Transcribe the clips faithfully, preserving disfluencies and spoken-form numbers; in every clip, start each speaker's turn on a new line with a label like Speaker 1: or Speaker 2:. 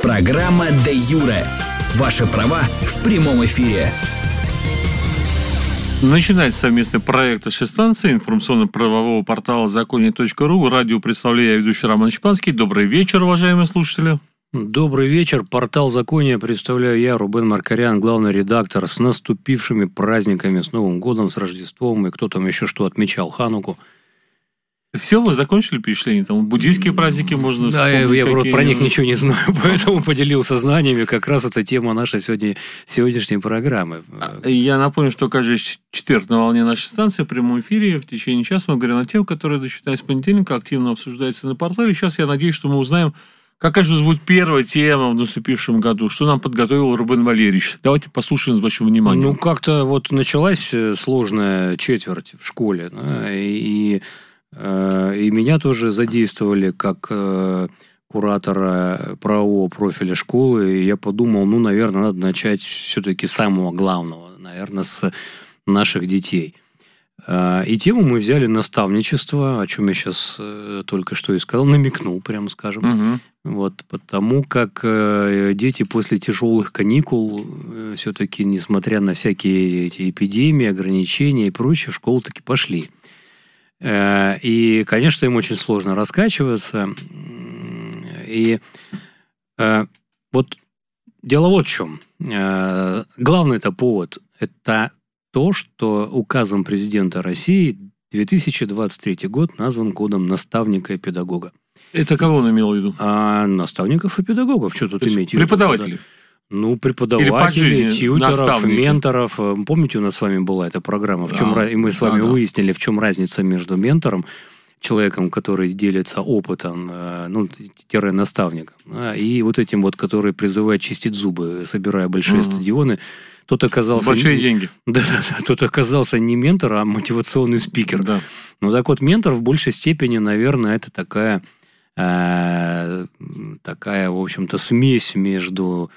Speaker 1: Программа «Де юре». Ваши права в прямом эфире.
Speaker 2: Начинается совместный проект станции информационно-правового портала законе точка ру. Радио представляю я, ведущий Роман Шпанский. Добрый вечер, уважаемые слушатели.
Speaker 3: Добрый вечер. Портал Закония представляю я, Рубен Маркарян, главный редактор. С наступившими праздниками, с Новым годом, с Рождеством. И кто там еще что отмечал, Хануку.
Speaker 2: Все, вы закончили впечатление? Там буддийские праздники можно
Speaker 3: да,
Speaker 2: вспомнить.
Speaker 3: Да, я, я про них ничего не знаю, поэтому поделился знаниями. Как раз это тема нашей сегодня, сегодняшней программы.
Speaker 2: Я напомню, что каждый четверг на волне нашей станции в прямом эфире в течение часа мы говорим на тему, которая, начиная с понедельника, активно обсуждается на портале. Сейчас я надеюсь, что мы узнаем, какая же будет первая тема в наступившем году, что нам подготовил Рубен Валерьевич. Давайте послушаем с большим вниманием.
Speaker 3: Ну, как-то вот началась сложная четверть в школе, да, и... И меня тоже задействовали как э, куратора правового профиля школы. И я подумал, ну, наверное, надо начать все-таки с самого главного, наверное, с наших детей. Э, и тему мы взяли наставничество, о чем я сейчас э, только что и сказал, намекнул, прямо скажем.
Speaker 2: Угу.
Speaker 3: Вот, потому как э, дети после тяжелых каникул э, все-таки, несмотря на всякие эти эпидемии, ограничения и прочее, в школу таки пошли. И, конечно, им очень сложно раскачиваться. И э, вот дело вот в чем. Э, главный это повод – это то, что указом президента России две тысячи двадцать третий год назван годом наставника и педагога.
Speaker 2: Это кого он имел в виду?
Speaker 3: А, наставников и педагогов. Что тут иметь в виду?
Speaker 2: Преподавателей.
Speaker 3: Ну, преподавателей, тьютеров, менторов. Помните, у нас с вами была эта программа, в чем
Speaker 2: да,
Speaker 3: и мы с вами
Speaker 2: да,
Speaker 3: выяснили, в чем разница между ментором, человеком, который делится опытом, ну, тире наставником, и вот этим вот, который призывает чистить зубы, собирая большие mm-hmm. стадионы. Тот оказался...
Speaker 2: Большие деньги.
Speaker 3: Да, да, да. Тот оказался не ментор, а мотивационный спикер.
Speaker 2: Да.
Speaker 3: Ну, так вот, ментор в большей степени, наверное, это такая, э, такая, в общем-то, смесь между...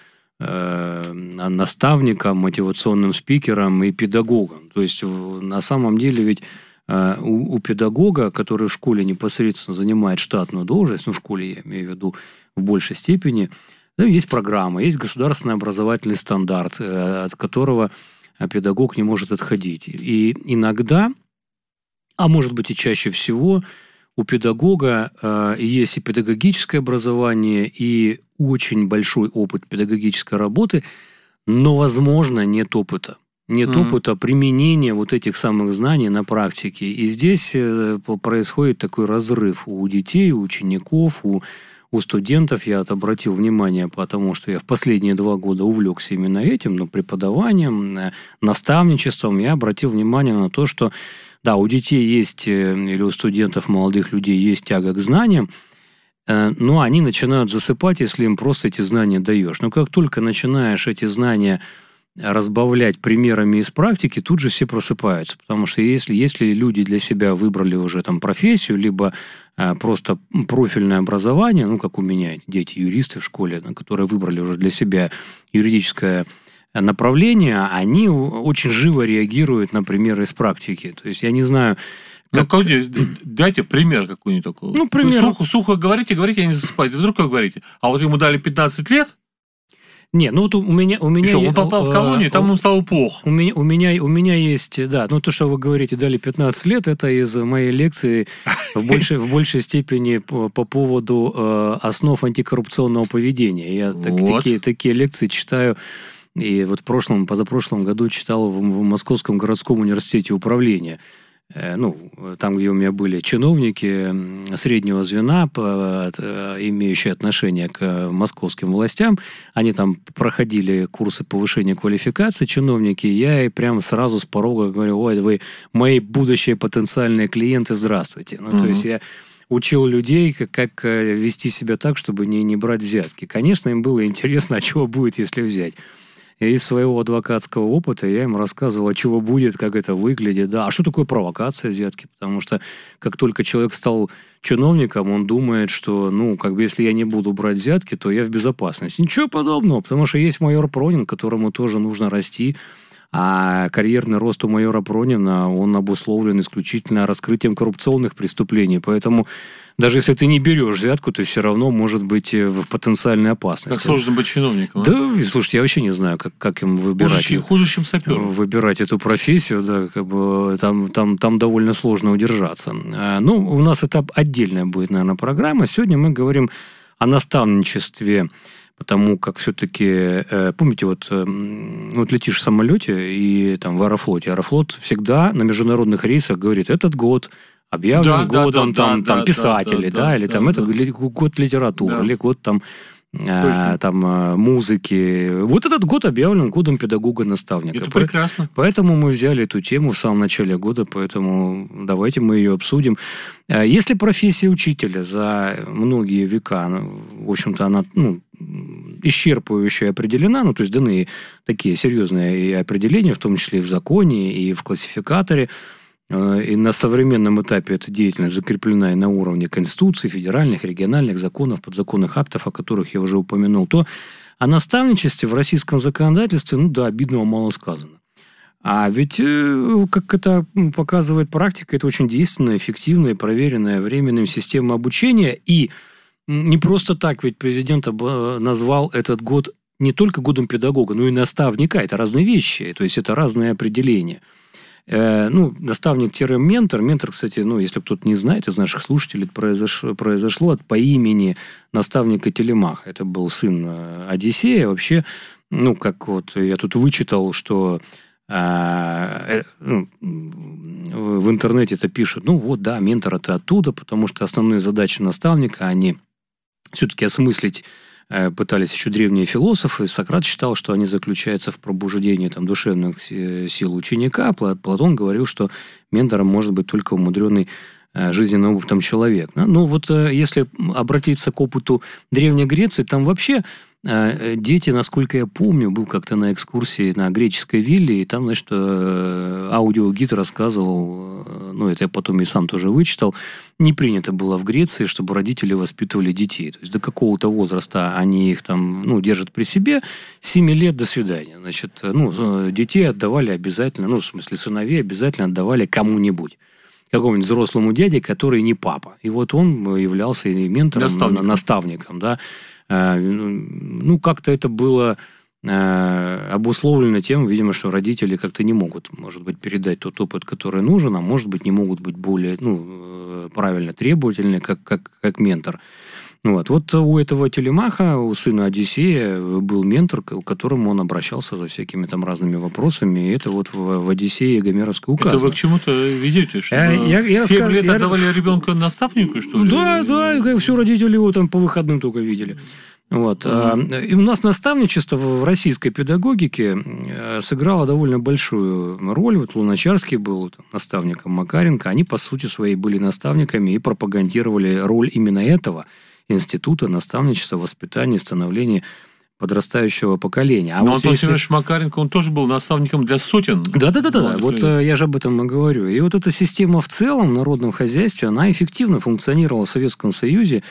Speaker 3: наставником, мотивационным спикером и педагогом. То есть, на самом деле, ведь у, у педагога, который в школе непосредственно занимает штатную должность, ну, в школе я имею в виду в большей степени, ну, есть программа, есть государственный образовательный стандарт, от которого педагог не может отходить. И иногда, а может быть и чаще всего, у педагога э, есть и педагогическое образование, и очень большой опыт педагогической работы, но, возможно, нет опыта. Нет mm-hmm. опыта применения вот этих самых знаний на практике. И здесь э, происходит такой разрыв у детей, у учеников, у, у студентов. Я обратил внимание, потому что я в последние два года увлекся именно этим, но преподаванием, э, наставничеством. Я обратил внимание на то, что да, у детей есть, или у студентов, молодых людей есть тяга к знаниям, но они начинают засыпать, если им просто эти знания даешь. Но как только начинаешь эти знания разбавлять примерами из практики, тут же все просыпаются. Потому что если, если люди для себя выбрали уже там профессию, либо просто профильное образование, ну, как у меня дети, юристы в школе, которые выбрали уже для себя юридическое направления, они очень живо реагируют на примеры из практики. То есть, я не знаю...
Speaker 2: Как... Ну, дайте пример какой-нибудь такой.
Speaker 3: Ну, пример...
Speaker 2: Сухо, сухо говорите, говорите, а не засыпайте. Вдруг как говорите? А вот ему дали пятнадцать лет?
Speaker 3: Не, ну, вот у меня... У меня
Speaker 2: и что, он попал в колонию, там ему стало плохо.
Speaker 3: У меня, у, меня, у меня есть... Да, ну, то, что вы говорите, дали пятнадцать лет, это из моей лекции в большей, в большей степени по, по поводу э, основ антикоррупционного поведения. Я так,
Speaker 2: вот.
Speaker 3: такие, такие лекции читаю... И вот в прошлом, позапрошлом году читал в, в Московском городском университете управления. Э, ну, там, где у меня были чиновники среднего звена, по, имеющие отношение к московским властям. Они там проходили курсы повышения квалификации, чиновники. Я и прямо сразу с порога говорю: ой, вы мои будущие потенциальные клиенты, здравствуйте. Ну, mm-hmm. то есть я учил людей, как, как вести себя так, чтобы не, не брать взятки. Конечно, им было интересно, а чего будет, если взять. Из своего адвокатского опыта я им рассказывал, а чего будет, как это выглядит, да, а что такое провокация взятки, потому что как только человек стал чиновником, он думает, что, ну, как бы, если я не буду брать взятки, то я в безопасности. Ничего подобного, потому что есть майор Пронин, которому тоже нужно расти, А карьерный рост у майора Пронина, он обусловлен исключительно раскрытием коррупционных преступлений. Поэтому даже если ты не берешь взятку, ты все равно может быть в потенциальной опасности.
Speaker 2: Как сложно быть чиновником.
Speaker 3: Да, а? Слушайте, я вообще не знаю, как, как им выбирать.
Speaker 2: Хуже, хуже, чем сапер.
Speaker 3: Выбирать эту профессию, да, как бы там, там, там довольно сложно удержаться. Ну, у нас это отдельная будет, наверное, программа. Сегодня мы говорим о наставничестве, потому как все-таки, помните, вот, вот летишь в самолете и там в Аэрофлоте. Аэрофлот всегда на международных рейсах говорит, этот год объявлен да, годом да, там, да, там, да, писателей, да, да, да, или да, там да, этот да. год литературы, да. или год там, а, там музыки. Вот этот год объявлен годом педагога-наставника.
Speaker 2: Это прекрасно.
Speaker 3: Поэтому мы взяли эту тему в самом начале года, поэтому давайте мы ее обсудим. Если профессия учителя за многие века, в общем-то, она ну, исчерпывающе определена, ну, то есть даны такие серьезные определения, в том числе и в законе, и в классификаторе, и на современном этапе эта деятельность закреплена и на уровне Конституции, федеральных, региональных законов, подзаконных актов, о которых я уже упомянул, то о наставничестве в российском законодательстве, ну да, обидного мало сказано. А ведь, как это показывает практика, это очень действенная, эффективная, проверенная временем система обучения. И не просто так, ведь президент назвал этот год не только годом педагога, но и наставника. Это разные вещи, то есть это разные определения. Ну, наставник-ментор. Ментор, кстати, ну, если кто-то не знает из наших слушателей, это произошло, произошло от по имени наставника Телемаха. Это был сын Одиссея. Вообще, ну, как вот я тут вычитал, что а, ну, в интернете это пишут, ну, вот, да, ментор это оттуда, потому что основные задачи наставника, они все-таки осмыслить пытались еще древние философы. Сократ считал, что они заключаются в пробуждении там, душевных сил ученика. Платон говорил, что ментором может быть только умудренный жизненным опытом человек. Ну, вот если обратиться к опыту Древней Греции, там вообще дети, насколько я помню, был как-то на экскурсии на греческой вилле, и там, значит, аудиогид рассказывал, ну, это я потом и сам тоже вычитал, не принято было в Греции, чтобы родители воспитывали детей. То есть, до какого-то возраста они их там, ну, держат при себе, с семи лет до свидания. Значит, ну, детей отдавали обязательно, ну, в смысле, сыновей обязательно отдавали кому-нибудь. Какому-нибудь взрослому дяде, который не папа. И вот он являлся и ментором, наставником, наставником да. Ну, как-то это было обусловлено тем, видимо, что родители как-то не могут, может быть, передать тот опыт, который нужен, а может быть, не могут быть более, ну, правильно требовательны, как, как, как ментор. Вот. вот у этого Телемаха, у сына Одиссея, был ментор, к которому он обращался за всякими там разными вопросами. И это вот в, в Одиссее Гомеровской указано.
Speaker 2: Это вы к чему-то ведете? Что
Speaker 3: я, я, я
Speaker 2: семь
Speaker 3: скажу,
Speaker 2: лет
Speaker 3: я...
Speaker 2: отдавали ребенка наставнику, что ли?
Speaker 3: Да, да, все родители его там по выходным только видели. Вот. Mm-hmm. И у нас наставничество в российской педагогике сыграло довольно большую роль. Вот Луначарский был там наставником Макаренко. Они, по сути своей, были наставниками и пропагандировали роль именно этого института наставничества, воспитания, становления подрастающего поколения. А
Speaker 2: Но
Speaker 3: вот
Speaker 2: Антон
Speaker 3: если...
Speaker 2: Семенович Макаренко, он тоже был наставником для сотен.
Speaker 3: Да-да-да, вот я же об этом и говорю. И вот эта система в целом в народном хозяйстве, она эффективно функционировала в Советском Союзе.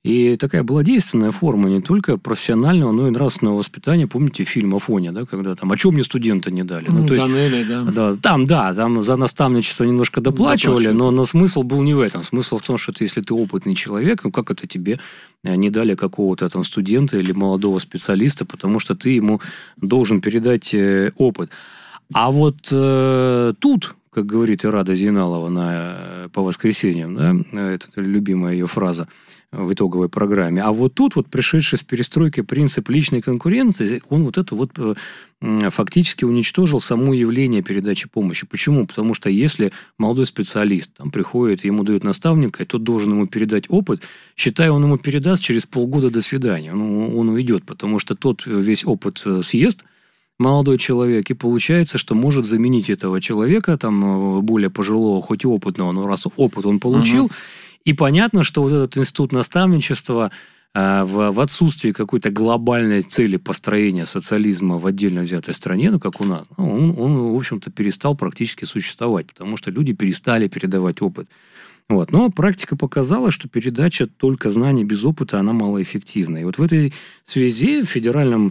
Speaker 3: И такая была действенная форма не только профессионального, но и нравственного воспитания. Помните фильм «Афоня», да, когда там, а чем мне студента не дали? Ну,
Speaker 2: ну,
Speaker 3: то есть,
Speaker 2: Данели, да.
Speaker 3: да. Там, да, там за наставничество немножко доплачивали, но, но смысл был не в этом. Смысл в том, что ты, если ты опытный человек, ну, как это тебе не дали какого-то там студента или молодого специалиста, потому что ты ему должен передать опыт. А вот э, тут, как говорит Ирада Зейналова на, по воскресеньям, да, это любимая ее фраза, в итоговой программе. А вот тут, вот пришедший с перестройкой принцип личной конкуренции, он вот это вот фактически уничтожил само явление передачи помощи. Почему? Потому что если молодой специалист там приходит, ему дают наставника, и тот должен ему передать опыт, считая, он ему передаст через полгода до свидания. Ну, он уйдет, потому что тот весь опыт съест, молодой человек, и получается, что может заменить этого человека, там, более пожилого, хоть и опытного, но раз опыт он получил, угу. И понятно, что вот этот институт наставничества э, в, в отсутствии какой-то глобальной цели построения социализма в отдельно взятой стране, ну, как у нас, ну, он, он, в общем-то, перестал практически существовать, потому что люди перестали передавать опыт. Вот. Но практика показала, что передача только знаний без опыта, она малоэффективна. И вот в этой связи в федеральном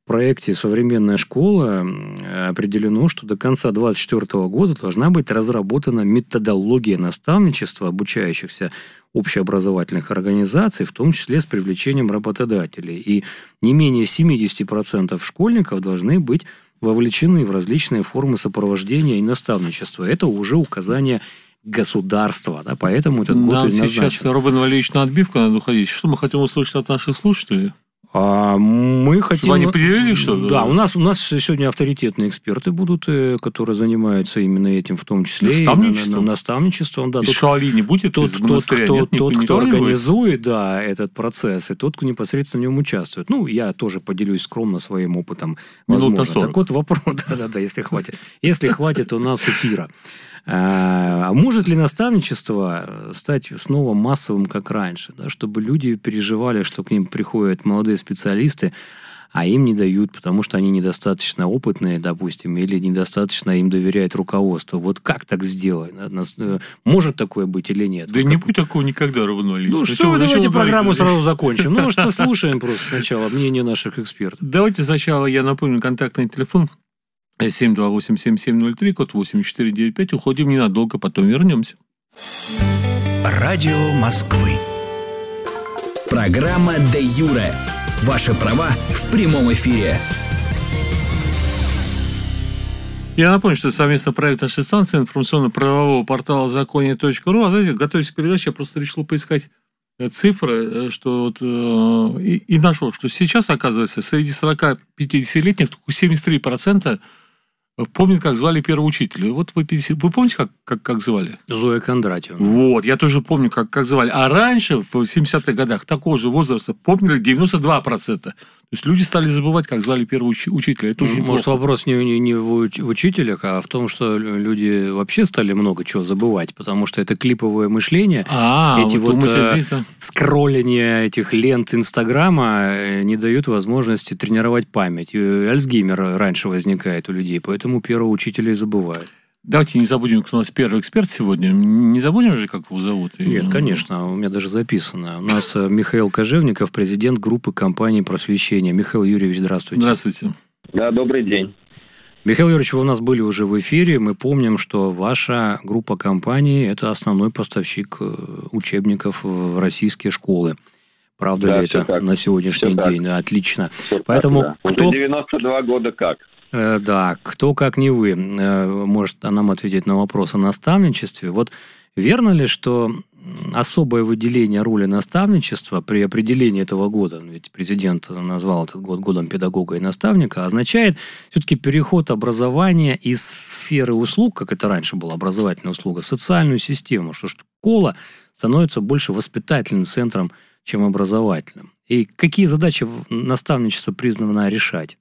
Speaker 3: проекте «Современная школа» определено, что до конца две тысячи двадцать четвёртого года должна быть разработана методология наставничества обучающихся общеобразовательных организаций, в том числе с привлечением работодателей. И не менее семьдесят процентов школьников должны быть вовлечены в различные формы сопровождения и наставничества. Это уже указание государства, да, поэтому этот год
Speaker 2: Нам
Speaker 3: и назначен.
Speaker 2: сейчас, Рубен Валерьевич, на отбивку надо уходить. Что мы хотим услышать от наших слушателей?
Speaker 3: А мы хотим...
Speaker 2: Чтобы они поделились, что ли?
Speaker 3: Да, у нас, у нас сегодня авторитетные эксперты будут, которые занимаются именно этим, в том числе
Speaker 2: наставничеством.
Speaker 3: И наставничеством. Да,
Speaker 2: из
Speaker 3: тот,
Speaker 2: Шаоли не будет?
Speaker 3: Тот,
Speaker 2: из
Speaker 3: тот, кто,
Speaker 2: нет,
Speaker 3: тот, кто
Speaker 2: не
Speaker 3: организует да, этот процесс, и тот, кто непосредственно в нем участвует. Ну, я тоже поделюсь скромно своим опытом.
Speaker 2: Минут на сорок.
Speaker 3: Так вот вопрос, да-да-да, если хватит. Если хватит у нас эфира. А может ли наставничество стать снова массовым, как раньше, да, чтобы люди переживали, что к ним приходят молодые специалисты, а им не дают, потому что они недостаточно опытные, допустим, или недостаточно им доверяет руководство. Вот как так сделать? Может такое быть или нет?
Speaker 2: Да
Speaker 3: вот
Speaker 2: не
Speaker 3: как...
Speaker 2: будет такого никогда, Равен Валерьевич.
Speaker 3: Ну
Speaker 2: зачем,
Speaker 3: что,
Speaker 2: зачем
Speaker 3: давайте программу
Speaker 2: говорите?
Speaker 3: сразу закончим. Ну, может, послушаем просто сначала мнение наших экспертов.
Speaker 2: Давайте сначала я напомню контактный телефон. семь два восемь семь семь ноль три, код восемь четыре девять пять. Уходим ненадолго, потом вернемся.
Speaker 1: Радио Москвы. Программа «Де Юре». Ваши права в прямом эфире.
Speaker 2: Я напомню, что это совместный проект нашей станции информационно-правового портала законе точка ру. А знаете, готовясь к передаче, я просто решил поискать цифры, что вот, э, и, и нашел, что сейчас, оказывается, среди сорок-пятидесятилетних только семьдесят три процента помнят, как звали первого учителя. Вот вы, вы помните, как, как, как звали?
Speaker 3: Зоя Кондратьевна.
Speaker 2: Вот, я тоже помню, как, как звали. А раньше, в семидесятых годах, такого же возраста помнили девяносто два процента. То есть люди стали забывать, как звали первого уч- учителя. Это тоже
Speaker 3: Может, вопрос не, не, не в, уч- в учителях, а в том, что люди вообще стали много чего забывать, потому что это клиповое мышление.
Speaker 2: А,
Speaker 3: эти вот,
Speaker 2: вот
Speaker 3: э,
Speaker 2: здесь, да.
Speaker 3: скроллинг этих лент Инстаграма не дают возможности тренировать память. И Альцгеймер раньше возникает у людей, поэтому первого учителя и забывают.
Speaker 2: Давайте не забудем, кто у нас первый эксперт сегодня. Не забудем же, как его зовут?
Speaker 3: Нет, конечно, у меня даже записано. У нас Михаил Кожевников, президент группы компаний просвещения. Михаил Юрьевич, здравствуйте.
Speaker 2: Здравствуйте.
Speaker 4: Да, добрый день.
Speaker 3: Михаил Юрьевич, вы у нас были уже в эфире. Мы помним, что ваша группа компаний – это основной поставщик учебников в российские школы. Правда
Speaker 4: да,
Speaker 3: ли это
Speaker 4: так.
Speaker 3: на сегодняшний
Speaker 4: все
Speaker 3: день? Так. Отлично.
Speaker 4: Все
Speaker 3: Поэтому
Speaker 4: так, да.
Speaker 3: кто...
Speaker 4: Уже девяносто два года как?
Speaker 3: Э, да, кто, как не вы, э, может нам ответить на вопрос о наставничестве. Вот верно ли, что особое выделение роли наставничества при определении этого года, ведь президент назвал этот год годом педагога и наставника, означает все-таки переход образования из сферы услуг, как это раньше была образовательная услуга, в социальную систему, что школа становится больше воспитательным центром, чем образовательным. И какие задачи наставничество призвано решать?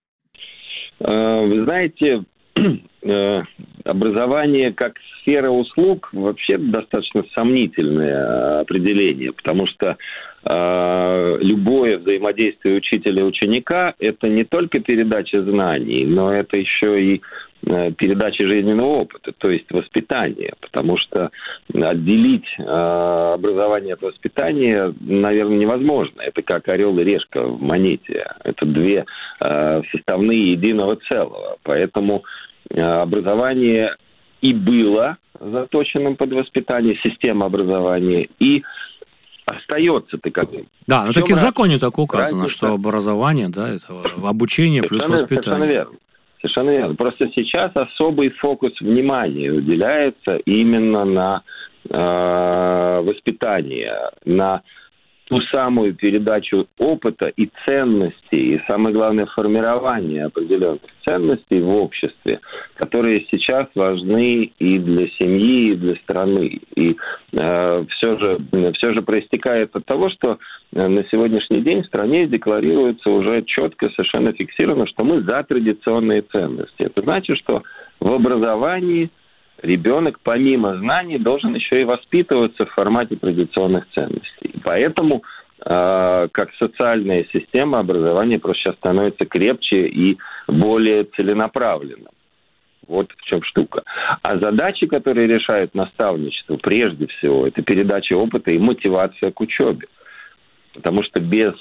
Speaker 4: Вы знаете, образование как сфера услуг вообще достаточно сомнительное определение, потому что любое взаимодействие учителя и ученика – это не только передача знаний, но это еще и передача жизненного опыта, то есть воспитание, потому что отделить образование от воспитания, наверное, невозможно. Это как орел и решка в монете. Это две составные единого целого. Поэтому образование и было заточенным под воспитание, система образования, и остается таковым.
Speaker 3: Да, но так и в законе так указано,
Speaker 4: разница.
Speaker 3: Что образование, да, это обучение плюс
Speaker 4: совершенно,
Speaker 3: воспитание.
Speaker 4: Совершенно верно. Совершенно верно. Просто сейчас особый фокус внимания уделяется именно на э, воспитание, на ту самую передачу опыта и ценностей, и самое главное, формирование определенных ценностей в обществе, которые сейчас важны и для семьи, и для страны. И э, все же, все же проистекает от того, что на сегодняшний день в стране декларируется уже четко, совершенно фиксировано, что мы за традиционные ценности. Это значит, что в образовании ребенок помимо знаний должен еще и воспитываться в формате традиционных ценностей. Поэтому э, как социальная система образования просто сейчас становится крепче и более целенаправленным. Вот в чем штука. А задачи, которые решает наставничество, прежде всего, это передача опыта и мотивация к учебе. Потому что без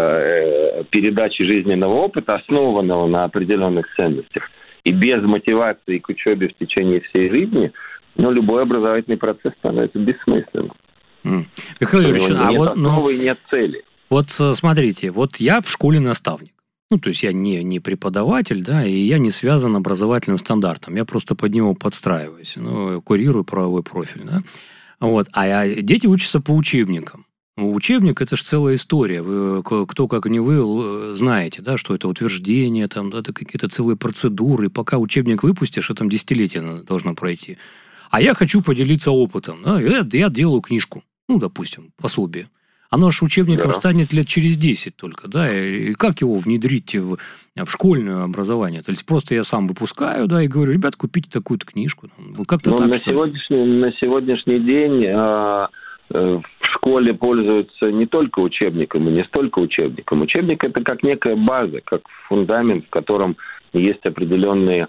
Speaker 4: э, передачи жизненного опыта, основанного на определенных ценностях, и без мотивации к учебе в течение всей жизни, ну, любой образовательный процесс становится бессмысленным.
Speaker 3: Mm. Михаил Юрьевич, а
Speaker 4: нет
Speaker 3: вот...
Speaker 4: основы,
Speaker 3: Ну,
Speaker 4: нет цели.
Speaker 3: Вот смотрите, вот я в школе наставник. Ну, то есть я не, не преподаватель, да, и я не связан образовательным стандартом. Я просто под него подстраиваюсь, ну, курирую правовой профиль, да. Вот. А дети учатся по учебникам. Учебник – это же целая история. Вы, кто, как не вы, знаете, да, что это утверждение, там, да, это какие-то целые процедуры. И пока учебник выпустишь, это там десятилетие должно пройти. А я хочу поделиться опытом. Да, я, я делаю книжку, ну, допустим, пособие. Оно же учебником да. станет лет через десять только, да, и как его внедрить в, в школьное образование? То есть просто я сам выпускаю, да, и говорю, ребят, купите такую-то книжку. Ну, как-то
Speaker 4: ну,
Speaker 3: так,
Speaker 4: на,
Speaker 3: что
Speaker 4: сегодняшний, на сегодняшний день а, а, в школе пользуются не только учебником и не столько учебником. Учебник – это как некая база, как фундамент, в котором есть определенные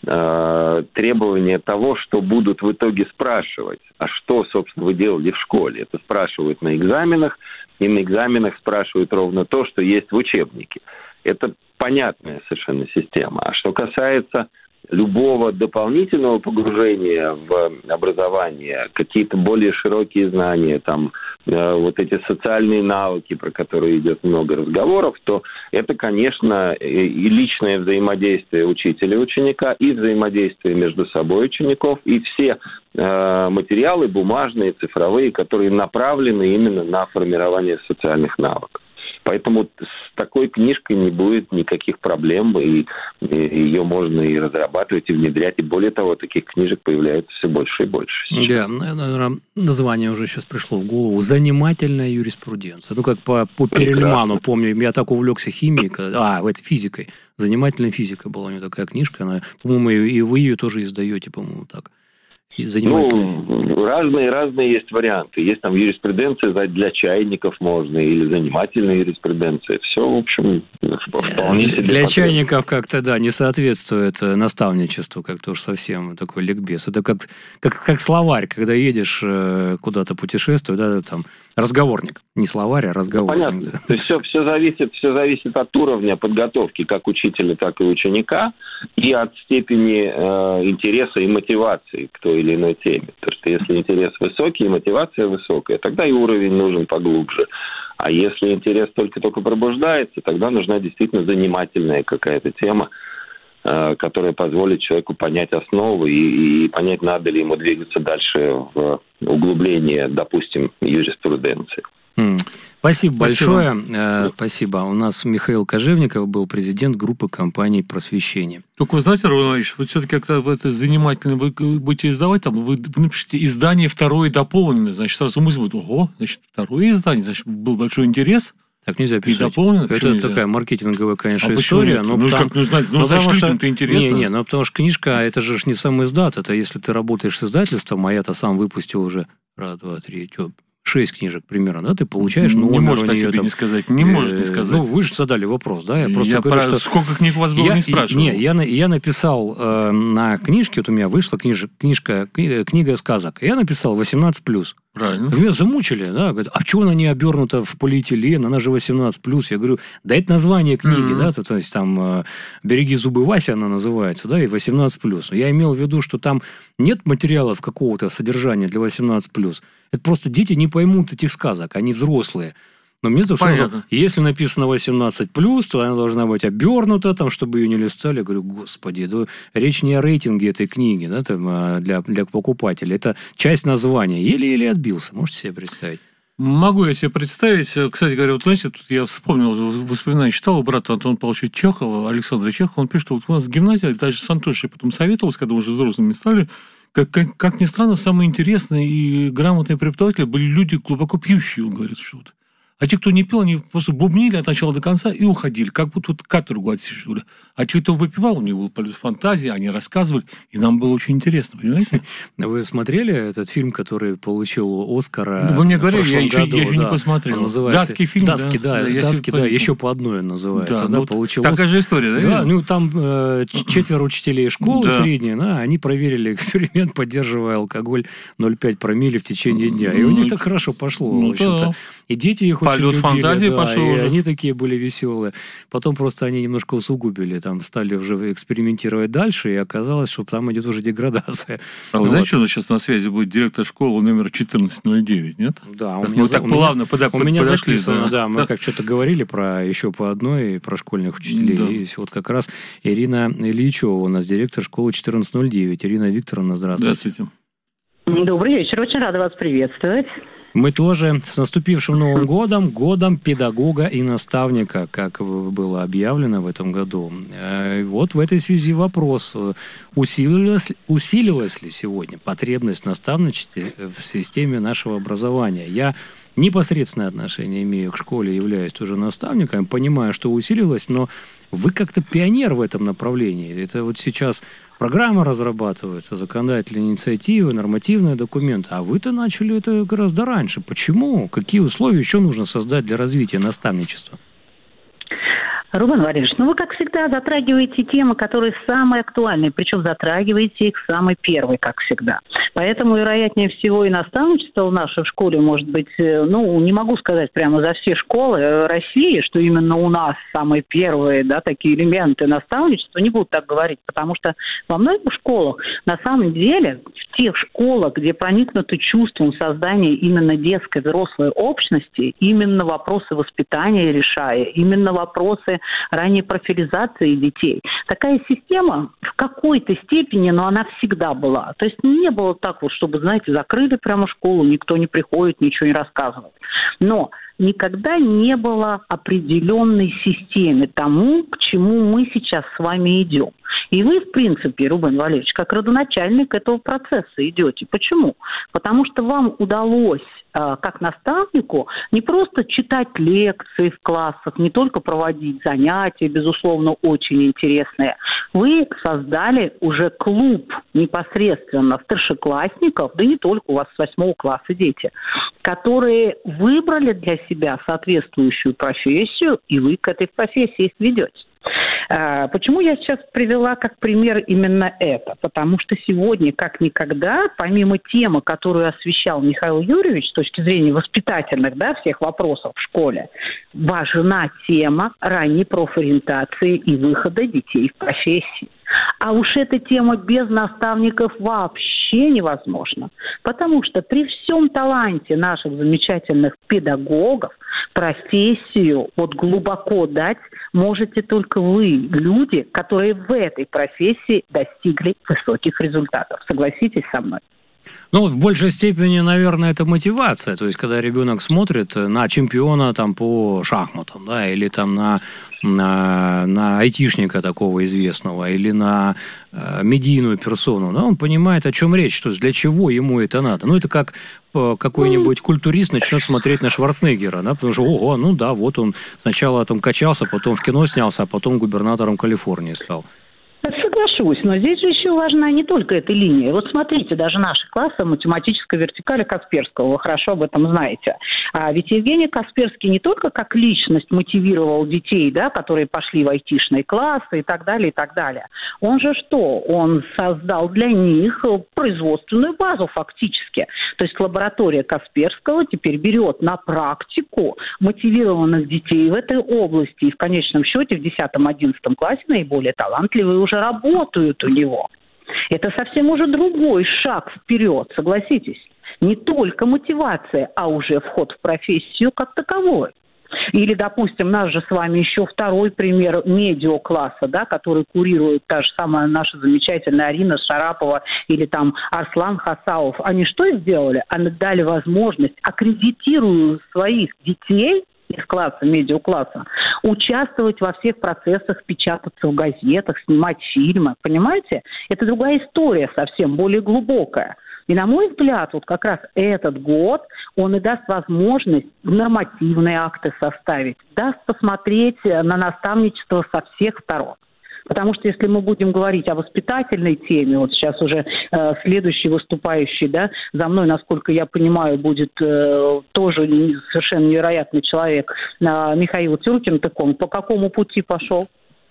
Speaker 4: требования того, что будут в итоге спрашивать. А что, собственно, вы делали в школе? Это спрашивают на экзаменах, и на экзаменах спрашивают ровно то, что есть в учебнике. Это понятная совершенно система. А что касается любого дополнительного погружения в образование, какие-то более широкие знания, там, э, вот эти социальные навыки, про которые идет много разговоров, то это, конечно, и личное взаимодействие учителя и ученика, и взаимодействие между собой учеников, и все э, материалы бумажные, цифровые, которые направлены именно на формирование социальных навыков. Поэтому с такой книжкой не будет никаких проблем, и, и ее можно и разрабатывать, и внедрять. И более того, таких книжек появляется все больше и больше.
Speaker 3: Да, наверное, название уже сейчас пришло в голову. «Занимательная юриспруденция». Ну, как по, по Перельману, помню, я так увлекся химией, а, в этой физикой. «Занимательная физика» была у него такая книжка. Она, по-моему, и вы ее тоже издаете, по-моему, так.
Speaker 4: Ну, разные, разные есть варианты. Есть там юриспруденция для чайников можно, или занимательная юриспруденция. Все, в общем, вполне себе.
Speaker 3: Для потребно. Чайников как-то, да, не соответствует наставничеству, как-то уж совсем такой ликбез. Это как, как, как словарь, когда едешь куда-то путешествовать, да, там, разговорник. Не словарь, а разговорник.
Speaker 4: Понятно.
Speaker 3: Да.
Speaker 4: То есть все, все, зависит, все зависит от уровня подготовки как учителя, так и ученика, и от степени э, интереса и мотивации к той или иной теме. Потому что если интерес высокий, мотивация высокая, тогда и уровень нужен поглубже. А если интерес только-только пробуждается, тогда нужна действительно занимательная какая-то тема, э, которая позволит человеку понять основы и, и понять, надо ли ему двигаться дальше в углубление, допустим, юриспруденции.
Speaker 3: Mm. Спасибо, Спасибо большое. Э, спасибо. У нас Михаил Кожевников был президент группы компаний «Просвещение».
Speaker 2: Только вы знаете, Роман Иванович, вот все-таки, когда вы это занимательно вы будете издавать, там, вы, вы напишите издание второе дополненное, значит, сразу мысль будет, ого, значит, второе издание, значит, был большой интерес.
Speaker 3: Так нельзя писать.
Speaker 2: И дополнено?
Speaker 3: Это
Speaker 2: нельзя?
Speaker 3: Такая маркетинговая, конечно,
Speaker 2: а
Speaker 3: история. Но
Speaker 2: ну,
Speaker 3: там,
Speaker 2: как, ну, знать, ну, значит, людям-то интересно.
Speaker 3: Не, не, ну, потому что книжка, это же не сам издат, это если ты работаешь с издательством, а я-то сам выпустил уже раз, два, три, что... Шесть книжек примерно, да, ты получаешь номер.
Speaker 2: Не может о себе
Speaker 3: там,
Speaker 2: не сказать, не э, может не сказать.
Speaker 3: Ну, вы же задали вопрос, да, я просто
Speaker 2: я
Speaker 3: говорю,
Speaker 2: про...
Speaker 3: что...
Speaker 2: Сколько книг у вас было,
Speaker 3: я,
Speaker 2: не спрашивал.
Speaker 3: Не, я, я написал э, на книжке, вот у меня вышла книж, книжка, книга сказок, я написал восемнадцать плюс.
Speaker 2: Правильно.
Speaker 3: Меня замучили, да, говорят, а чего она не обернута в полиэтилен, она же восемнадцать плюс. Я говорю, да это название книги, mm-hmm. да, то, то есть там э, «Береги зубы, Вася» она называется, да, и восемнадцать плюс. Я имел в виду, что там нет материалов какого-то содержания для восемнадцать плюс. Это просто дети не поймут этих сказок, они взрослые. Но мне то сразу, если написано восемнадцать плюс, то она должна быть обернута, там, чтобы ее не листали. Я говорю, господи, да, речь не о рейтинге этой книги, да, там, для, для покупателя. Это часть названия. Еле-еле отбился. Можете себе представить?
Speaker 2: Могу я себе представить. Кстати говоря, вот знаете, тут я вспомнил, воспоминания читал у брата Антона Павловича Чехова, Александра Чехова. Он пишет, что вот у нас в гимназии, даже с Антошей потом советовался, когда мы уже взрослыми стали, Как, как, как ни странно, самые интересные и грамотные преподаватели были люди глубоко пьющие, он говорит, что вот. А те, кто не пил, они просто бубнили от начала до конца и уходили, как будто вот каторгу отсиживали. А те, кто выпивал, у них был полет фантазии, они рассказывали, и нам было очень интересно, понимаете?
Speaker 3: Вы смотрели этот фильм, который получил Оскара?
Speaker 2: Вы мне говорили, я еще, я еще да. не посмотрел.
Speaker 3: Датский фильм,
Speaker 2: Датский,
Speaker 3: да, да,
Speaker 2: да,
Speaker 3: датский, да, еще по одной он называется. Да, да,
Speaker 2: ну,
Speaker 3: получил
Speaker 2: такая
Speaker 3: Оскар.
Speaker 2: же история, да?
Speaker 3: Да, ну там э, четверо учителей школы
Speaker 2: да.
Speaker 3: средней, да, они проверили эксперимент, поддерживая алкоголь ноль целых пять промилле в течение дня. И у них так хорошо пошло,
Speaker 2: ну,
Speaker 3: в общем-то.
Speaker 2: Да.
Speaker 3: И дети их
Speaker 2: Полет
Speaker 3: очень любили.
Speaker 2: фантазии
Speaker 3: да,
Speaker 2: пошел
Speaker 3: и
Speaker 2: уже.
Speaker 3: они такие были веселые. Потом просто они немножко усугубили, там стали уже экспериментировать дальше, и оказалось, что там идет уже деградация.
Speaker 2: А вы
Speaker 3: Вот.
Speaker 2: знаете, что у нас сейчас на связи будет директор школы номер четырнадцать ноль девять, нет?
Speaker 3: Да, у
Speaker 2: Как
Speaker 3: меня,
Speaker 2: мы
Speaker 3: за-
Speaker 2: так
Speaker 3: у меня-
Speaker 2: плавно пода-
Speaker 3: у меня
Speaker 2: подошли.
Speaker 3: записано,
Speaker 2: да.
Speaker 3: да, мы как что-то говорили про еще по одной, про школьных учителей.
Speaker 2: Да.
Speaker 3: И вот как раз Ирина Ильичева у нас директор школы четырнадцать ноль девять. Ирина Викторовна, здравствуйте.
Speaker 2: Здравствуйте.
Speaker 5: Добрый вечер, очень рада вас приветствовать.
Speaker 3: Мы тоже с наступившим Новым годом, годом педагога и наставника, как было объявлено в этом году. Э, Вот в этой связи вопрос. Усилилась, усилилась ли сегодня потребность в наставничестве в системе нашего образования? Я непосредственное отношение имею к школе, являюсь тоже наставником, понимаю, что усилилось, но вы как-то пионер в этом направлении. Это вот сейчас программа разрабатывается, законодательные инициативы, нормативные документы, а вы-то начали это гораздо раньше. Почему? Какие условия еще нужно создать для развития наставничества?
Speaker 5: Рубен Валерьевич, ну вы, как всегда, затрагиваете темы, которые самые актуальные, причем затрагиваете их самой первой, как всегда. Поэтому, вероятнее всего, и наставничество в нашей школе может быть, ну, не могу сказать прямо за все школы России, что именно у нас самые первые, да, такие элементы наставничества, не буду так говорить, потому что во многих школах, на самом деле, в тех школах, где проникнуты чувством создания именно детской взрослой общности, именно вопросы воспитания решая, именно вопросы ранней профилизации детей. Такая система в какой-то степени, но она всегда была. То есть не было так вот, чтобы, знаете, закрыли прямо школу, никто не приходит, ничего не рассказывает. Но никогда не было определенной системы тому, к чему мы сейчас с вами идем. И вы, в принципе, Рубен Валерьевич, как родоначальник этого процесса идете. Почему? Потому что вам удалось, как наставнику, не просто читать лекции в классах, не только проводить занятия, безусловно, очень интересные. Вы создали уже клуб непосредственно старшеклассников, да не только, у вас с восьмого класса дети, которые выбрали для себя соответствующую профессию, и вы к этой профессии их ведете. Почему я сейчас привела как пример именно это? Потому что сегодня, как никогда, помимо темы, которую освещал Михаил Юрьевич с точки зрения воспитательных, да, всех вопросов в школе, важна тема ранней профориентации и выхода детей в профессии. А уж эта тема без наставников вообще невозможна. Потому что при всем таланте наших замечательных педагогов профессию вот глубоко дать можете только вы, люди, которые в этой профессии достигли высоких результатов. Согласитесь со мной?
Speaker 3: Ну, в большей степени, наверное, это мотивация. То есть, когда ребенок смотрит на чемпиона там, по шахматам, да, или там на, на, на айтишника такого известного, или на э, медийную персону, да, он понимает, о чем речь, то есть для чего ему это надо. Ну, это как какой-нибудь культурист начнет смотреть на Шварценеггера, да, потому что, ого, ну да, вот он сначала там качался, потом в кино снялся, а потом губернатором Калифорнии стал.
Speaker 5: Соглашусь, но здесь же еще важна не только эта линия. Вот смотрите, даже наши классы математической вертикали Касперского, вы хорошо об этом знаете. А ведь Евгений Касперский не только как личность мотивировал детей, да, которые пошли в айтишные классы и так далее, и так далее. Он же что? Он создал для них производственную базу фактически. То есть лаборатория Касперского теперь берет на практику мотивированных детей в этой области. И в конечном счете в десятом-одиннадцатом классе наиболее талантливые уже работают у него. Это совсем уже другой шаг вперед, согласитесь. Не только мотивация, а уже вход в профессию как таковой. Или, допустим, наш же с вами еще второй пример медиакласса, да, который курирует та же самая наша замечательная Арина Шарапова или там Арслан Хасауов. Они что сделали? Они дали возможность, аккредитируя своих детей из класса, медиакласса, участвовать во всех процессах, печататься в газетах, снимать фильмы. Понимаете? Это другая история, совсем более глубокая. И, на мой взгляд, вот как раз этот год, он и даст возможность нормативные акты составить, даст посмотреть на наставничество со всех сторон. Потому что если мы будем говорить о воспитательной теме, вот сейчас уже э, следующий выступающий, да, за мной, насколько я понимаю, будет э, тоже совершенно невероятный человек, э, Михаил Тюркин, так он по какому пути пошел?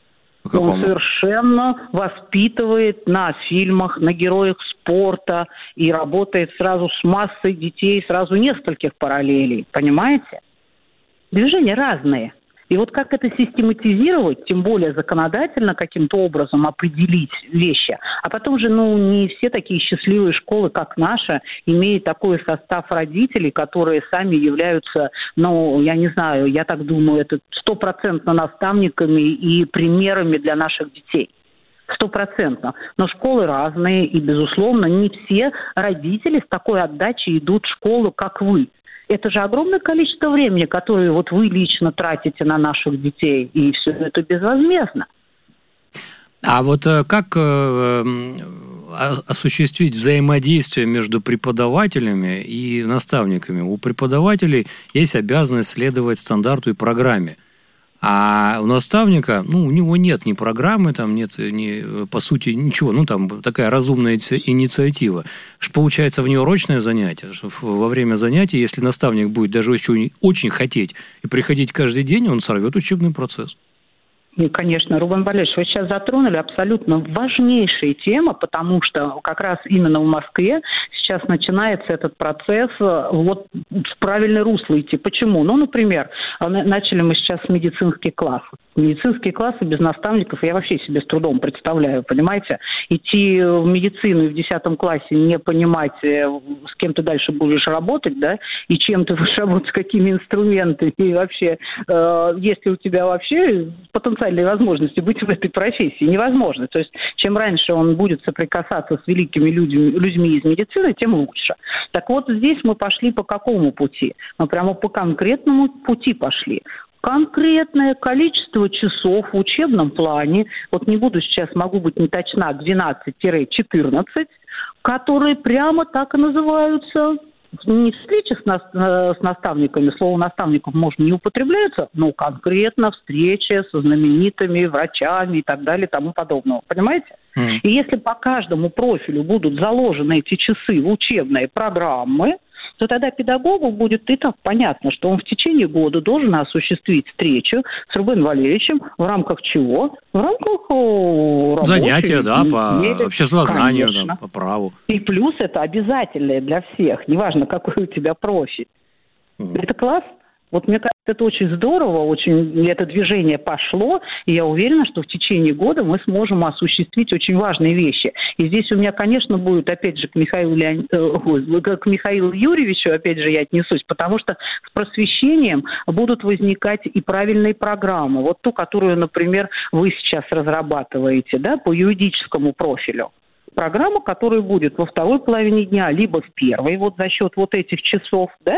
Speaker 5: Он совершенно воспитывает на фильмах, на героях спорта и работает сразу с массой детей, сразу нескольких параллелей, понимаете? Движения разные. И вот как это систематизировать, тем более законодательно каким-то образом определить вещи. А потом же, ну, не все такие счастливые школы, как наша, имеют такой состав родителей, которые сами являются, ну, я не знаю, я так думаю, это стопроцентно наставниками и примерами для наших детей. Стопроцентно. Но школы разные, и, безусловно, не все родители с такой отдачей идут в школу, как вы. Это же огромное количество времени, которое вот вы лично тратите на наших детей, и все это безвозмездно.
Speaker 3: А вот как осуществить взаимодействие между преподавателями и наставниками? У преподавателей есть обязанность следовать стандарту и программе. А у наставника, ну, у него нет ни программы, там нет, ни, по сути, ничего. Ну, там такая разумная инициатива. Получается, внеурочное занятие. Во время занятий, если наставник будет даже очень, очень хотеть и приходить каждый день, он сорвет учебный процесс.
Speaker 5: Ну, конечно, Рубен Валерьевич, вы сейчас затронули абсолютно важнейшие темы, потому что как раз именно в Москве сейчас начинается этот процесс вот в правильное русло идти. Почему? Ну, например, начали мы сейчас с медицинских классов. Медицинские классы без наставников я вообще себе с трудом представляю, понимаете? Идти в медицину и в десятом классе не понимать, с кем ты дальше будешь работать, да, и чем ты будешь работать, с какими инструментами, и вообще, э, есть ли у тебя вообще потенциальные возможности быть в этой профессии? Невозможно. То есть, чем раньше он будет соприкасаться с великими людьми, людьми из медицины, тем лучше. Так вот, здесь мы пошли по какому пути? Мы прямо по конкретному пути пошли. Конкретное количество часов в учебном плане, вот не буду сейчас, могу быть не точна, двенадцать-четырнадцать, которые прямо так и называются. Не встреча с, нас, с наставниками, слово наставников, может, не употребляется, но конкретно встреча со знаменитыми врачами и так далее и тому подобного. Понимаете? Mm. И если по каждому профилю будут заложены эти часы в учебные программы, то тогда педагогу будет и так понятно, что он в течение года должен осуществить встречу с Рубеном Валерьевичем в рамках чего? В рамках рабочей,
Speaker 3: занятия, да, по обществознанию,
Speaker 5: да,
Speaker 3: по праву.
Speaker 5: И плюс это обязательное для всех, неважно, какой у тебя профиль. Mm. Это класс. Вот мне кажется, это очень здорово, очень это движение пошло, и я уверена, что в течение года мы сможем осуществить очень важные вещи. И здесь у меня, конечно, будет, опять же, к Михаилу, Леон... к Михаилу Юрьевичу, опять же, я отнесусь, потому что с просвещением будут возникать и правильные программы. Вот ту, которую, например, вы сейчас разрабатываете, да, по юридическому профилю. Программа, которая будет во второй половине дня, либо в первой, вот за счет вот этих часов, да,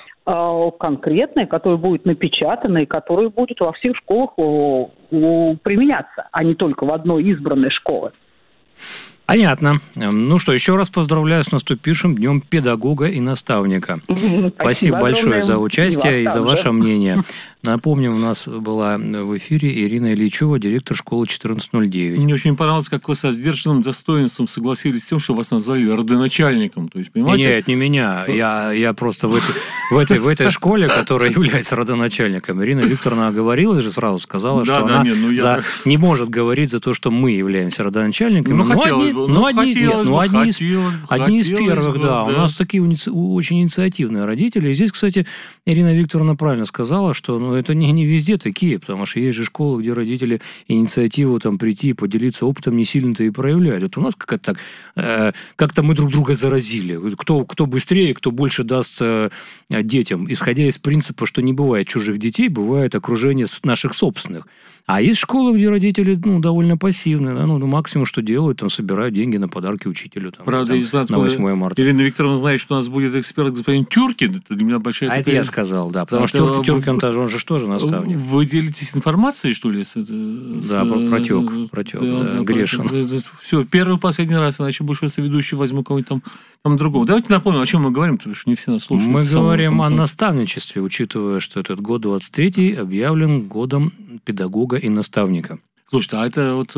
Speaker 5: конкретная, которая будет напечатана и которая будет во всех школах применяться, а не только в одной избранной школе.
Speaker 3: Понятно. Ну что, еще раз поздравляю с наступившим Днем педагога и наставника. Спасибо, Спасибо большое за участие и, и за ваше мнение. Напомним, у нас была в эфире Ирина Ильичева, директор школы четырнадцать ноль девять.
Speaker 2: Мне очень понравилось, как вы со сдержанным достоинством согласились с тем, что вас назвали родоначальником. То есть, понимаете?
Speaker 3: Нет, не меня. Я, я просто в этой, в, этой, в этой школе, которая является родоначальником. Ирина Викторовна оговорилась же, сразу сказала, да, что да, она нет, ну, за, я... не может говорить за то, что мы являемся родоначальниками.
Speaker 2: Ну, хотелось бы.
Speaker 3: Ну, одни, нет, ну, одни, из, одни из первых, бы, да. да. У нас такие очень инициативные родители. И здесь, кстати, Ирина Викторовна правильно сказала, что ну, это не, не везде такие, потому что есть же школы, где родители инициативу там прийти, поделиться опытом не сильно-то и проявляют. Это у нас как-то так, э, как-то мы друг друга заразили. Кто, кто быстрее, кто больше даст э, детям, исходя из принципа, что не бывает чужих детей, бывает окружение наших собственных. А есть школы, где родители ну, довольно пассивны. Да? Ну, максимум, что делают, там, собирают деньги на подарки учителю. Там,
Speaker 2: Правда,
Speaker 3: там,
Speaker 2: я знаю,
Speaker 3: на восьмое марта.
Speaker 2: Ирина Викторовна знает, что у нас будет эксперт господин Тюркин. Это для меня большая...
Speaker 3: А такая... это я сказал, да. Потому а что Тюркин, вы... он же тоже наставник.
Speaker 2: Вы делитесь информацией, что ли? С,
Speaker 3: да,
Speaker 2: с...
Speaker 3: протек. протек да, да, Грешин.
Speaker 2: Все, первый, последний раз, иначе больше если ведущий возьму кого-нибудь там, там другого. Давайте напомним, о чем мы говорим, потому что не все нас слушают.
Speaker 3: Мы говорим там, о наставничестве, учитывая, что этот год двадцать третий объявлен годом педагога и наставника.
Speaker 2: Слушайте, а это вот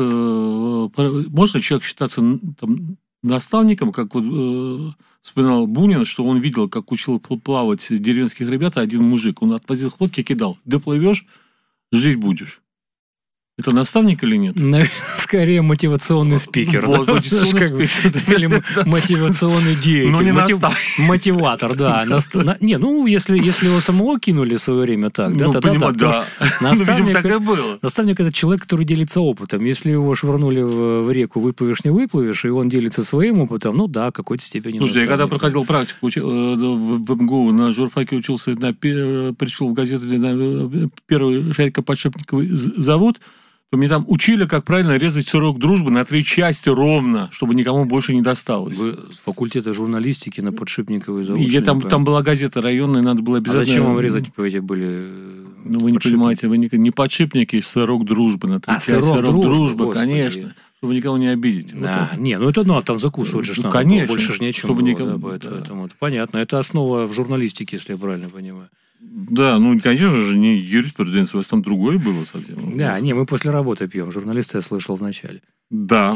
Speaker 2: э, можно человек считаться там, наставником, как вот э, вспоминал Бунин, что он видел, как учил плавать деревенских ребят один мужик. Он отвозил их в лодке, кидал. Доплывешь, жить будешь. Это наставник или нет?
Speaker 3: Скорее мотивационный спикер.
Speaker 2: Вот,
Speaker 3: да?
Speaker 2: мотивационный спикер.
Speaker 3: Или мотивационный деятель.
Speaker 2: Ну, не
Speaker 3: Мотив...
Speaker 2: наставник.
Speaker 3: Мотиватор, да. Наст... Не, ну, если, если его самого кинули в свое время так, да,
Speaker 2: ну,
Speaker 3: тогда
Speaker 2: понимаю,
Speaker 3: да.
Speaker 2: да. Ну, видимо, так и было.
Speaker 3: Наставник – это человек, который делится опытом. Если его швырнули в, в реку, выплывешь, не выплывешь, и он делится своим опытом, ну да, в какой-то степени.
Speaker 2: Слушайте, я когда проходил практику уч... в МГУ, на журфаке учился, на... пришел в газету на первый шарико-подшипниковый завод, то мне там учили, как правильно резать сырок дружбы на три части ровно, чтобы никому больше не досталось.
Speaker 3: Вы с факультета журналистики на подшипниковый завод?
Speaker 2: И там, там была газета районная, надо было обязательно...
Speaker 3: А зачем вам резать эти были?
Speaker 2: Ну, вы не понимаете, вы не, не подшипники, сырок дружбы на три
Speaker 3: а,
Speaker 2: части.
Speaker 3: Сырок,
Speaker 2: сырок дружбы,
Speaker 3: дружбы
Speaker 2: конечно. Чтобы никого не обидеть.
Speaker 3: Да,
Speaker 2: вот
Speaker 3: не, ну это ну, а там закусывать же,
Speaker 2: ну,
Speaker 3: надо
Speaker 2: конечно,
Speaker 3: было, больше же нечем
Speaker 2: чтобы
Speaker 3: было,
Speaker 2: никому...
Speaker 3: да, поэтому, да. Поэтому, понятно, это основа в журналистике, если я правильно понимаю.
Speaker 2: Да, ну, конечно же, не юриспруденция, у вас там другое было совсем.
Speaker 3: Да, не, мы после работы пьем, журналисты я слышал вначале.
Speaker 2: Да.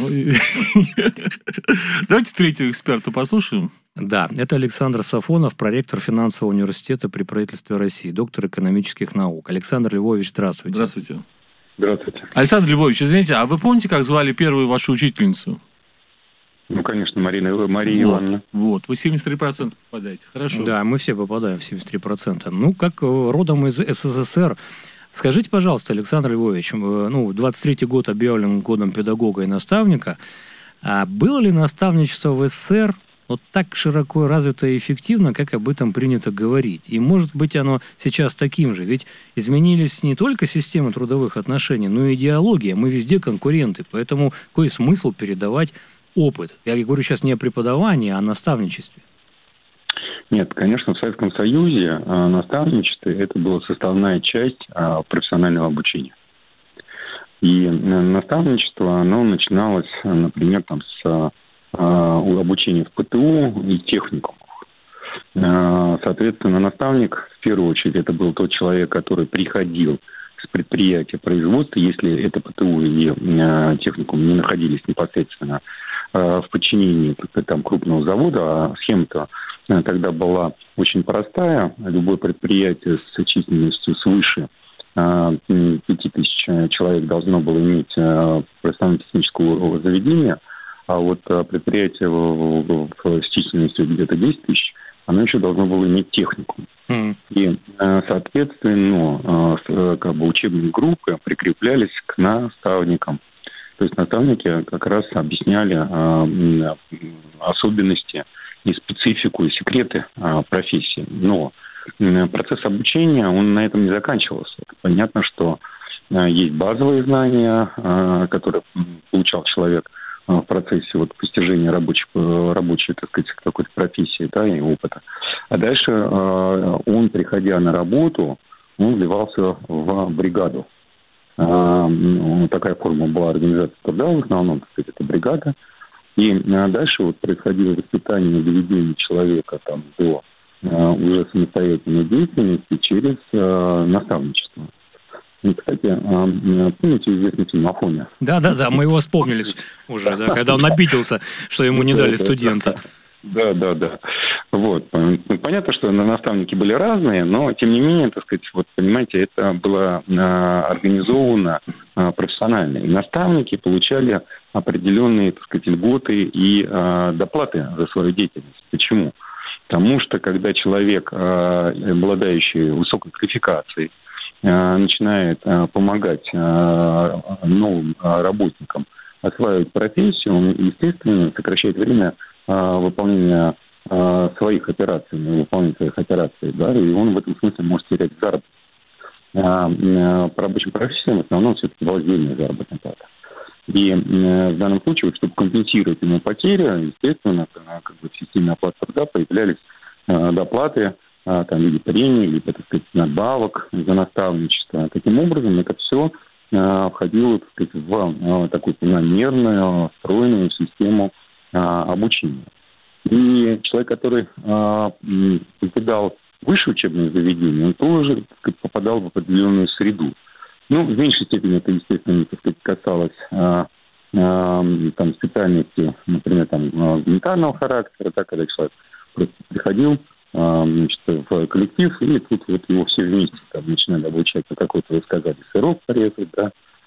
Speaker 2: Давайте третьего эксперта послушаем.
Speaker 3: Да, это Александр Сафонов, проректор финансового университета при правительстве России, доктор экономических наук. Александр Львович, здравствуйте.
Speaker 2: Здравствуйте.
Speaker 4: Здравствуйте.
Speaker 2: Александр Львович, извините, а вы помните, как звали первую вашу учительницу?
Speaker 4: Ну, конечно, Марина, Мария
Speaker 2: вот,
Speaker 4: Ивановна.
Speaker 2: Вот, вы семьдесят три процента попадаете. Хорошо.
Speaker 3: Да, мы все попадаем в семьдесят три процента. Ну, как родом из СССР. Скажите, пожалуйста, Александр Львович, ну, двадцать третий год объявлен годом педагога и наставника. А было ли наставничество в СССР вот так широко развито и эффективно, как об этом принято говорить? И может быть оно сейчас таким же? Ведь изменились не только системы трудовых отношений, но и идеология. Мы везде конкуренты, поэтому какой смысл передавать опыт? Я говорю сейчас не о преподавании, а о наставничестве.
Speaker 4: Нет, конечно, в Советском Союзе э, наставничество – это была составная часть э, профессионального обучения. И э, наставничество, оно начиналось, например, там, с э, обучения в ПТУ и техникумах. Э, соответственно, наставник, в первую очередь, это был тот человек, который приходил с предприятия производства, если это ПТУ или э, техникум не находились непосредственно э, в подчинении там, крупного завода, а схема-то э, тогда была очень простая. Любое предприятие с численностью свыше э, пяти тысяч человек должно было иметь э, профессионально-технического заведения, а вот э, предприятие в, в, в, с численностью где-то десять тысяч, оно еще должно было иметь техникум. Mm. И, соответственно, как бы учебные группы прикреплялись к наставникам. То есть наставники как раз объясняли особенности и специфику, и секреты профессии. Но процесс обучения, он на этом не заканчивался. Понятно, что есть базовые знания, которые получал человек в процессе вот постижения рабочих, рабочей, так сказать, какой-то профессии, да, и опыта. А дальше э, он, приходя на работу, он вливался в бригаду. Э, ну, такая форма была организации труда, в основном, так сказать, это бригада. И э, дальше вот происходило воспитание и доведение человека там, до э, уже самостоятельной деятельности через э, наставничество. И, кстати, помните известный фильм «Афоня»?
Speaker 3: Да-да-да, мы его вспомнили уже, да, когда он обиделся, что ему не дали студента.
Speaker 4: Да-да-да. Вот. Понятно, что наставники были разные, но, тем не менее, так сказать, вот, понимаете, это было организовано профессионально. И наставники получали определенные, так сказать, льготы и доплаты за свою деятельность. Почему? Потому что, когда человек, обладающий высокой квалификацией, начинает помогать новым работникам осваивать профессию, он, естественно, сокращает время выполнения своих операций, выполнения своих операций, да, и он в этом смысле может терять заработок. По рабочим профессиям в основном все-таки раздельная заработная плата. И в данном случае, чтобы компенсировать ему потери, естественно, как бы в системе оплаты труда появлялись доплаты, там, в виде премий, либо, так сказать, надбавок за наставничество. Таким образом, это все э, входило, так сказать, в э, такую планомерную, встроенную систему э, обучения. И человек, который э, покидал высшее учебное заведение, он тоже, так сказать, попадал в определенную среду. Ну, в меньшей степени это, естественно, так сказать, касалось э, э, там, специальности, например, там, гуманитарного характера, да, когда человек просто приходил, значит, в коллектив, и тут вот его все вместе там начинали обучать, ну, как вот вы сказали, сырок порезать, да,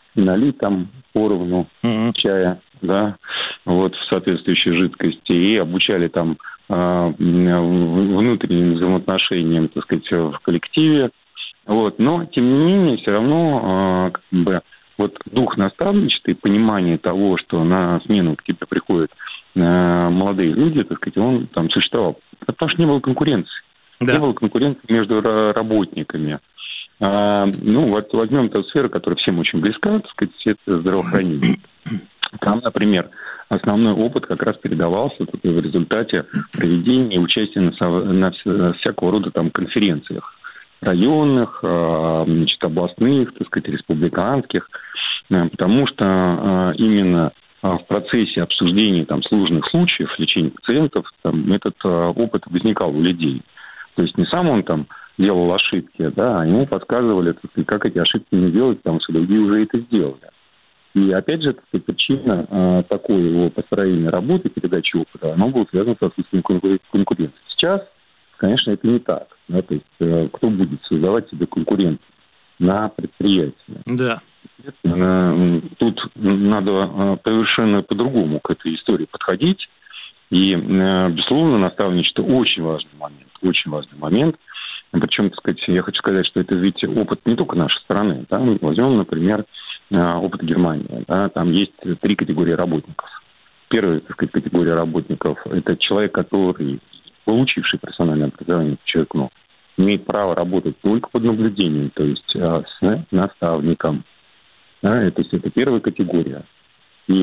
Speaker 6: и налить там поровну
Speaker 3: Мгм.
Speaker 6: чая, да, вот в соответствующей жидкости, и обучали там а, в- внутренним взаимоотношениям, так сказать, в коллективе. Вот. Но, тем не менее, все равно а, как бы, вот дух наставничества и понимание того, что на смену к тебе приходят а, молодые люди, так сказать, он там существовал. Потому что не было конкуренции.
Speaker 3: Да.
Speaker 6: Не было конкуренции между ра- работниками. А, ну, вот возьмем ту сферу, которая всем очень близка, так сказать, это здравоохранение. Там, например, основной опыт как раз передавался в результате проведения и участия на, со- на вся- всякого рода там конференциях районных, а, значит, областных, так сказать, республиканских, а, потому что а, именно а, в процессе обсуждения там сложных случаев лечения пациентов там, этот а, опыт возникал у людей. То есть не сам он там делал ошибки, да, а ему подсказывали, так сказать, как эти ошибки не делать, потому что другие уже это сделали. И опять же, так сказать, причина э, такой его построения работы, передачи опыта, она была связана с отсутствием конкурен- конкуренции. Сейчас, конечно, это не так. Да, то есть э, кто будет создавать себе конкуренцию на предприятии?
Speaker 3: Да.
Speaker 6: Естественно, тут надо э, совершенно по-другому к этой истории подходить. И, э, безусловно, наставничество очень важный момент. Очень важный момент. Причем, так сказать, я хочу сказать, что это ведь опыт не только нашей страны. Да? Возьмем, например, опыт Германии. Да? Там есть три категории работников. Первая, так сказать, категория работников – это человек, который, получивший профессиональное образование, подчеркну, имеет право работать только под наблюдением, то есть с наставником. Да? То есть это первая категория. И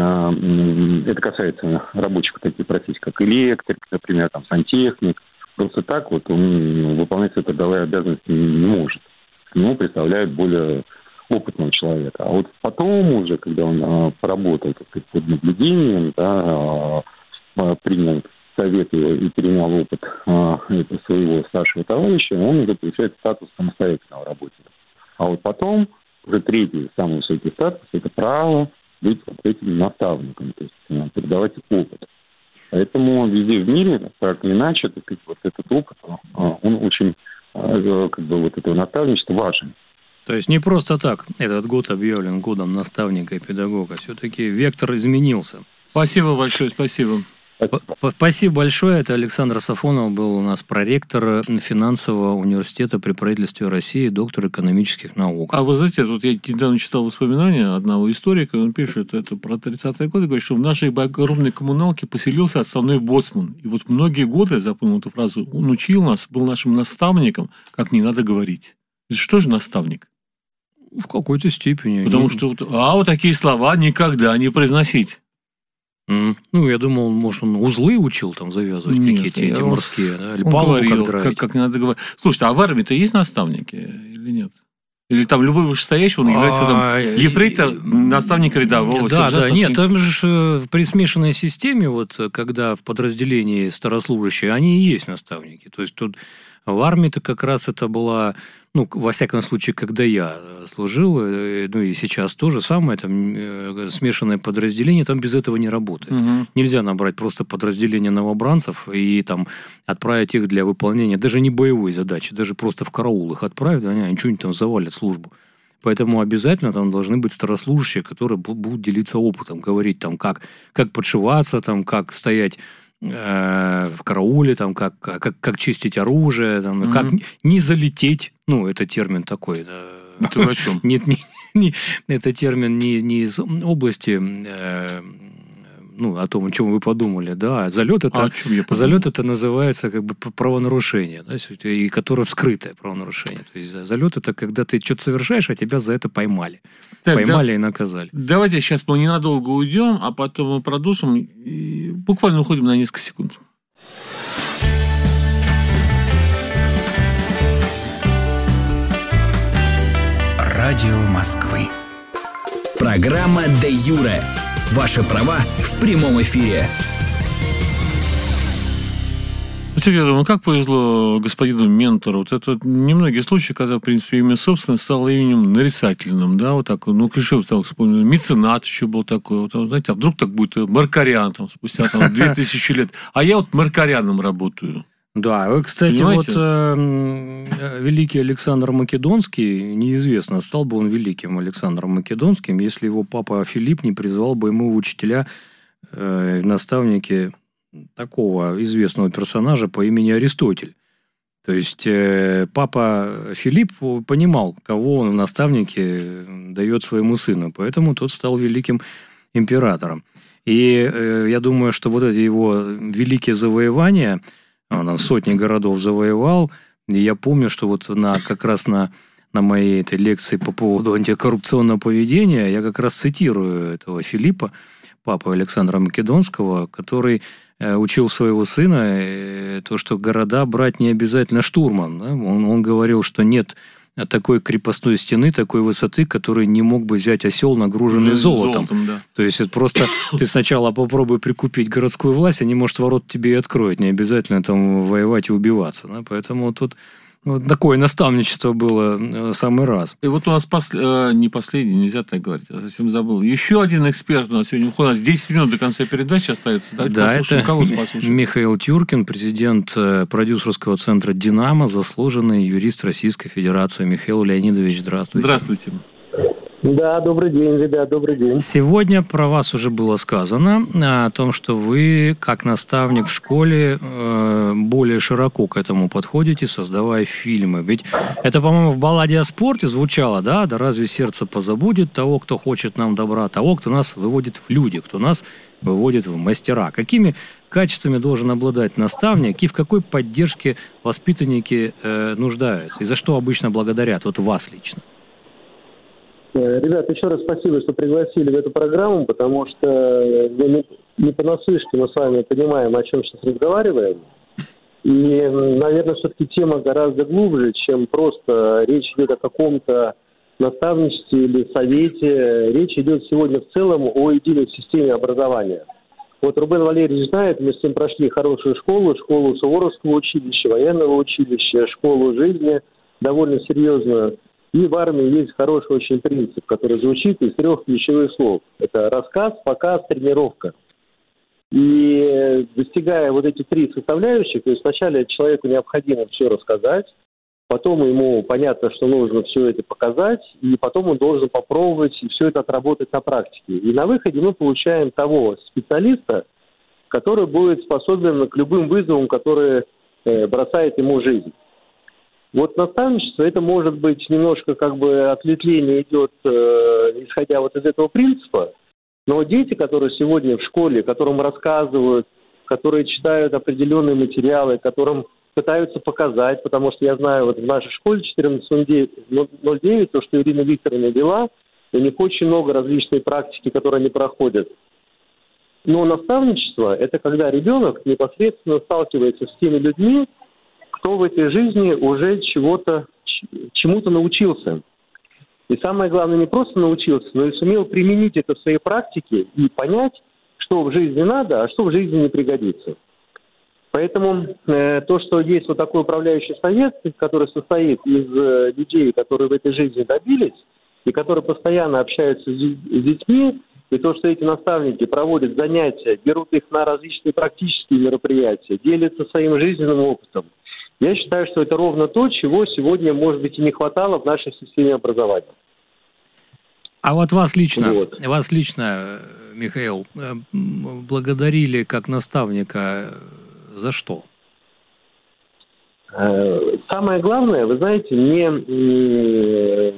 Speaker 6: э, это касается рабочих таких профессий, как электрик, например, там, сантехник. Просто так вот он выполнять свои трудовые обязанности не может. К нему представляют более опытного человека. А вот потом уже, когда он а, поработал, так сказать, под наблюдением, да, а, принял советы и перенял опыт а, это своего старшего товарища, он уже получает статус самостоятельного работника. А вот потом уже третий, самый высокий статус, это право быть вот этим наставником, то есть а, передавать опыт. Поэтому везде в мире, так или иначе, так сказать, вот этот опыт, он очень, как бы, вот этого наставничества важен.
Speaker 3: То есть не просто так этот год объявлен годом наставника и педагога. Все-таки вектор изменился.
Speaker 2: Спасибо большое, спасибо.
Speaker 3: Спасибо большое. Это Александр Сафонов был у нас проректор финансового университета при правительстве России, доктор экономических наук.
Speaker 2: А вы знаете, вот я недавно читал воспоминания одного историка, он пишет, это про тридцатые годы, говорит, что в нашей огромной коммуналке поселился основной боцман. И вот многие годы, я запомнил эту фразу, он учил нас, был нашим наставником, как не надо говорить. Что же наставник?
Speaker 3: В какой-то степени.
Speaker 2: Потому что, а вот такие слова никогда не произносить.
Speaker 3: Mm. Ну, я думал, может, он узлы учил там завязывать. Нет, какие-то эти
Speaker 2: он,
Speaker 3: морские, да? Или
Speaker 2: он
Speaker 3: палубу
Speaker 2: говорил,
Speaker 3: как,
Speaker 2: как, как не надо говорить. Слушайте, а в армии-то есть наставники или нет? Или там любой вышестоящий, он является там, ефрейтор, наставник рядового,
Speaker 3: да,
Speaker 2: сержанта?
Speaker 3: Да, нет, там же при смешанной системе, вот, когда в подразделении старослужащие, они и есть наставники. То есть тут в армии-то как раз это была, ну, во всяком случае, когда я служил, ну и сейчас тоже самое, там смешанное подразделение, там без этого не работает. Угу. Нельзя набрать просто подразделение новобранцев и там отправить их для выполнения даже не боевой задачи, даже просто в караул их отправить, они, они что-нибудь там завалят службу. Поэтому обязательно там должны быть старослужащие, которые будут делиться опытом, говорить там, как, как подшиваться, там, как стоять в карауле, там, как, как, как чистить оружие, там, mm-hmm. как не залететь, ну, это термин такой. Да.
Speaker 2: Это о чем?
Speaker 3: Нет, не, не, это термин не, не из области, э, ну, о том, о чем вы подумали, да, залет это,
Speaker 2: а
Speaker 3: залет это называется как бы правонарушение, да, и которое вскрытое правонарушение. То есть залет это когда ты что-то совершаешь, а тебя за это поймали. Так, поймали да, и наказали.
Speaker 2: Давайте сейчас мы ненадолго уйдем, а потом мы продолжим. И буквально уходим на несколько секунд.
Speaker 1: Радио Москвы. Программа «Де Юре». Ваши права в прямом эфире.
Speaker 2: Я думаю, как повезло господину ментору. Вот это немногие случаи, когда, в принципе, имя собственное стало именем нарицательным, да, вот так, ну, еще так вспомнил, меценат еще был такой, вот, знаете, а вдруг так будет Маркарян, там, спустя там, две тысячи лет, а я вот Маркаряном работаю.
Speaker 3: Да, кстати,
Speaker 2: Понимаете?
Speaker 3: вот э, великий Александр Македонский, неизвестно, стал бы он великим Александром Македонским, если его папа Филипп не призвал бы ему в учителя, э, наставники такого известного персонажа по имени Аристотель. То есть э, папа Филипп понимал, кого он в наставнике дает своему сыну, поэтому тот стал великим императором. И э, я думаю, что вот эти его великие завоевания, он сотни городов завоевал, и я помню, что вот на, как раз на, на моей этой лекции по поводу антикоррупционного поведения я как раз цитирую этого Филиппа, папу Александра Македонского, который учил своего сына то, что города брать не обязательно штурмом. Да? Он, он говорил, что нет такой крепостной стены, такой высоты, который не мог бы взять осел, нагруженный золотом.
Speaker 2: золотом да.
Speaker 3: То есть это просто ты сначала попробуй прикупить городскую власть, они, может, ворот тебе и откроют. Не обязательно там воевать и убиваться. Да? Поэтому тут вот такое наставничество было самый раз.
Speaker 2: И вот у нас пос... э, не последний, нельзя так говорить, я совсем забыл. Еще один эксперт у нас сегодня уходит. У нас десять минут до конца передачи остается. Давайте
Speaker 3: да,
Speaker 2: послушаем,
Speaker 3: это
Speaker 2: кого послушаем.
Speaker 3: Михаил Тюркин, президент продюсерского центра «Динамо», заслуженный юрист Российской Федерации. Михаил Леонидович, здравствуйте.
Speaker 2: Здравствуйте.
Speaker 7: Да, добрый день, ребят, добрый день.
Speaker 3: Сегодня про вас уже было сказано, о том, что вы, как наставник в школе, более широко к этому подходите, создавая фильмы. Ведь это, по-моему, в балладе о спорте звучало, да? Да разве сердце позабудет того, кто хочет нам добра, того, кто нас выводит в люди, кто нас выводит в мастера. Какими качествами должен обладать наставник и в какой поддержке воспитанники нуждаются? И за что обычно благодарят? Вот вас лично.
Speaker 7: Ребят, еще раз спасибо, что пригласили в эту программу, потому что не, не понаслышке мы с вами понимаем, о чем сейчас разговариваем. И, наверное, все-таки тема гораздо глубже, чем просто речь идет о каком-то наставничестве или совете. Речь идет сегодня в целом о единой системе образования. Вот Рубен Валерьевич знает, мы с ним прошли хорошую школу, школу Суворовского училища, военного училища, школу жизни, довольно серьезную. И в армии есть хороший очень принцип, который звучит из трех ключевых слов. Это рассказ, показ, тренировка. И достигая вот этих три составляющих, то есть вначале человеку необходимо все рассказать, потом ему понятно, что нужно все это показать, и потом он должен попробовать и все это отработать на практике. И на выходе мы получаем того специалиста, который будет способен к любым вызовам, которые бросает ему жизнь. Вот наставничество, это может быть немножко как бы ответвление идет, э, исходя вот из этого принципа, но дети, которые сегодня в школе, которым рассказывают, которые читают определенные материалы, которым пытаются показать, потому что я знаю, вот в нашей школе четырнадцать ноль девять, то, что Ирина Викторовна вела, у них очень много различной практики, которые они проходят. Но наставничество – это когда ребенок непосредственно сталкивается с теми людьми, кто в этой жизни уже чего-то, чему-то научился. И самое главное, не просто научился, но и сумел применить это в своей практике и понять, что в жизни надо, а что в жизни не пригодится. Поэтому э, то, что есть вот такой управляющий совет, который состоит из э, людей, которые в этой жизни добились, и которые постоянно общаются с, с детьми, и то, что эти наставники проводят занятия, берут их на различные практические мероприятия, делятся своим жизненным опытом, я считаю, что это ровно то, чего сегодня, может быть, и не хватало в нашей системе образования.
Speaker 3: А вот вас лично,
Speaker 7: вот.
Speaker 3: вас лично, Михаил, благодарили как наставника за что?
Speaker 7: Самое главное, вы знаете, не...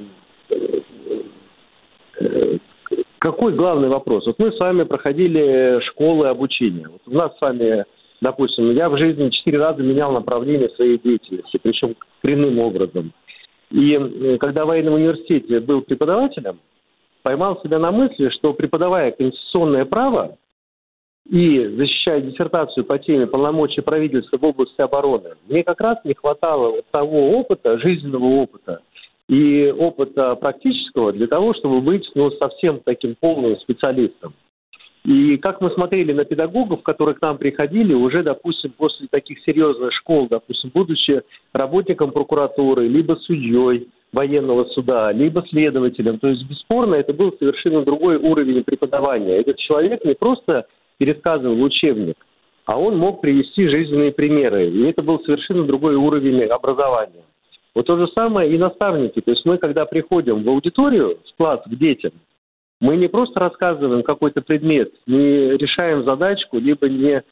Speaker 7: Какой главный вопрос? Вот мы с вами проходили школы обучения. Вот у нас с вами... Допустим, я в жизни четыре раза менял направление своей деятельности, причем коренным образом. И когда в военном университете был преподавателем, поймал себя на мысли, что преподавая конституционное право и защищая диссертацию по теме полномочий правительства в области обороны, мне как раз не хватало того опыта, жизненного опыта и опыта практического для того, чтобы быть ну, совсем таким полным специалистом. И как мы смотрели на педагогов, которые к нам приходили, уже, допустим, после таких серьезных школ, допустим, будучи работником прокуратуры, либо судьей военного суда, либо следователем. То есть, бесспорно, это был совершенно другой уровень преподавания. Этот человек не просто пересказывал учебник, а он мог привести жизненные примеры. И это был совершенно другой уровень образования. Вот то же самое и наставники. То есть мы, когда приходим в аудиторию, в класс, к детям, мы не просто рассказываем какой-то предмет, не решаем задачку, либо не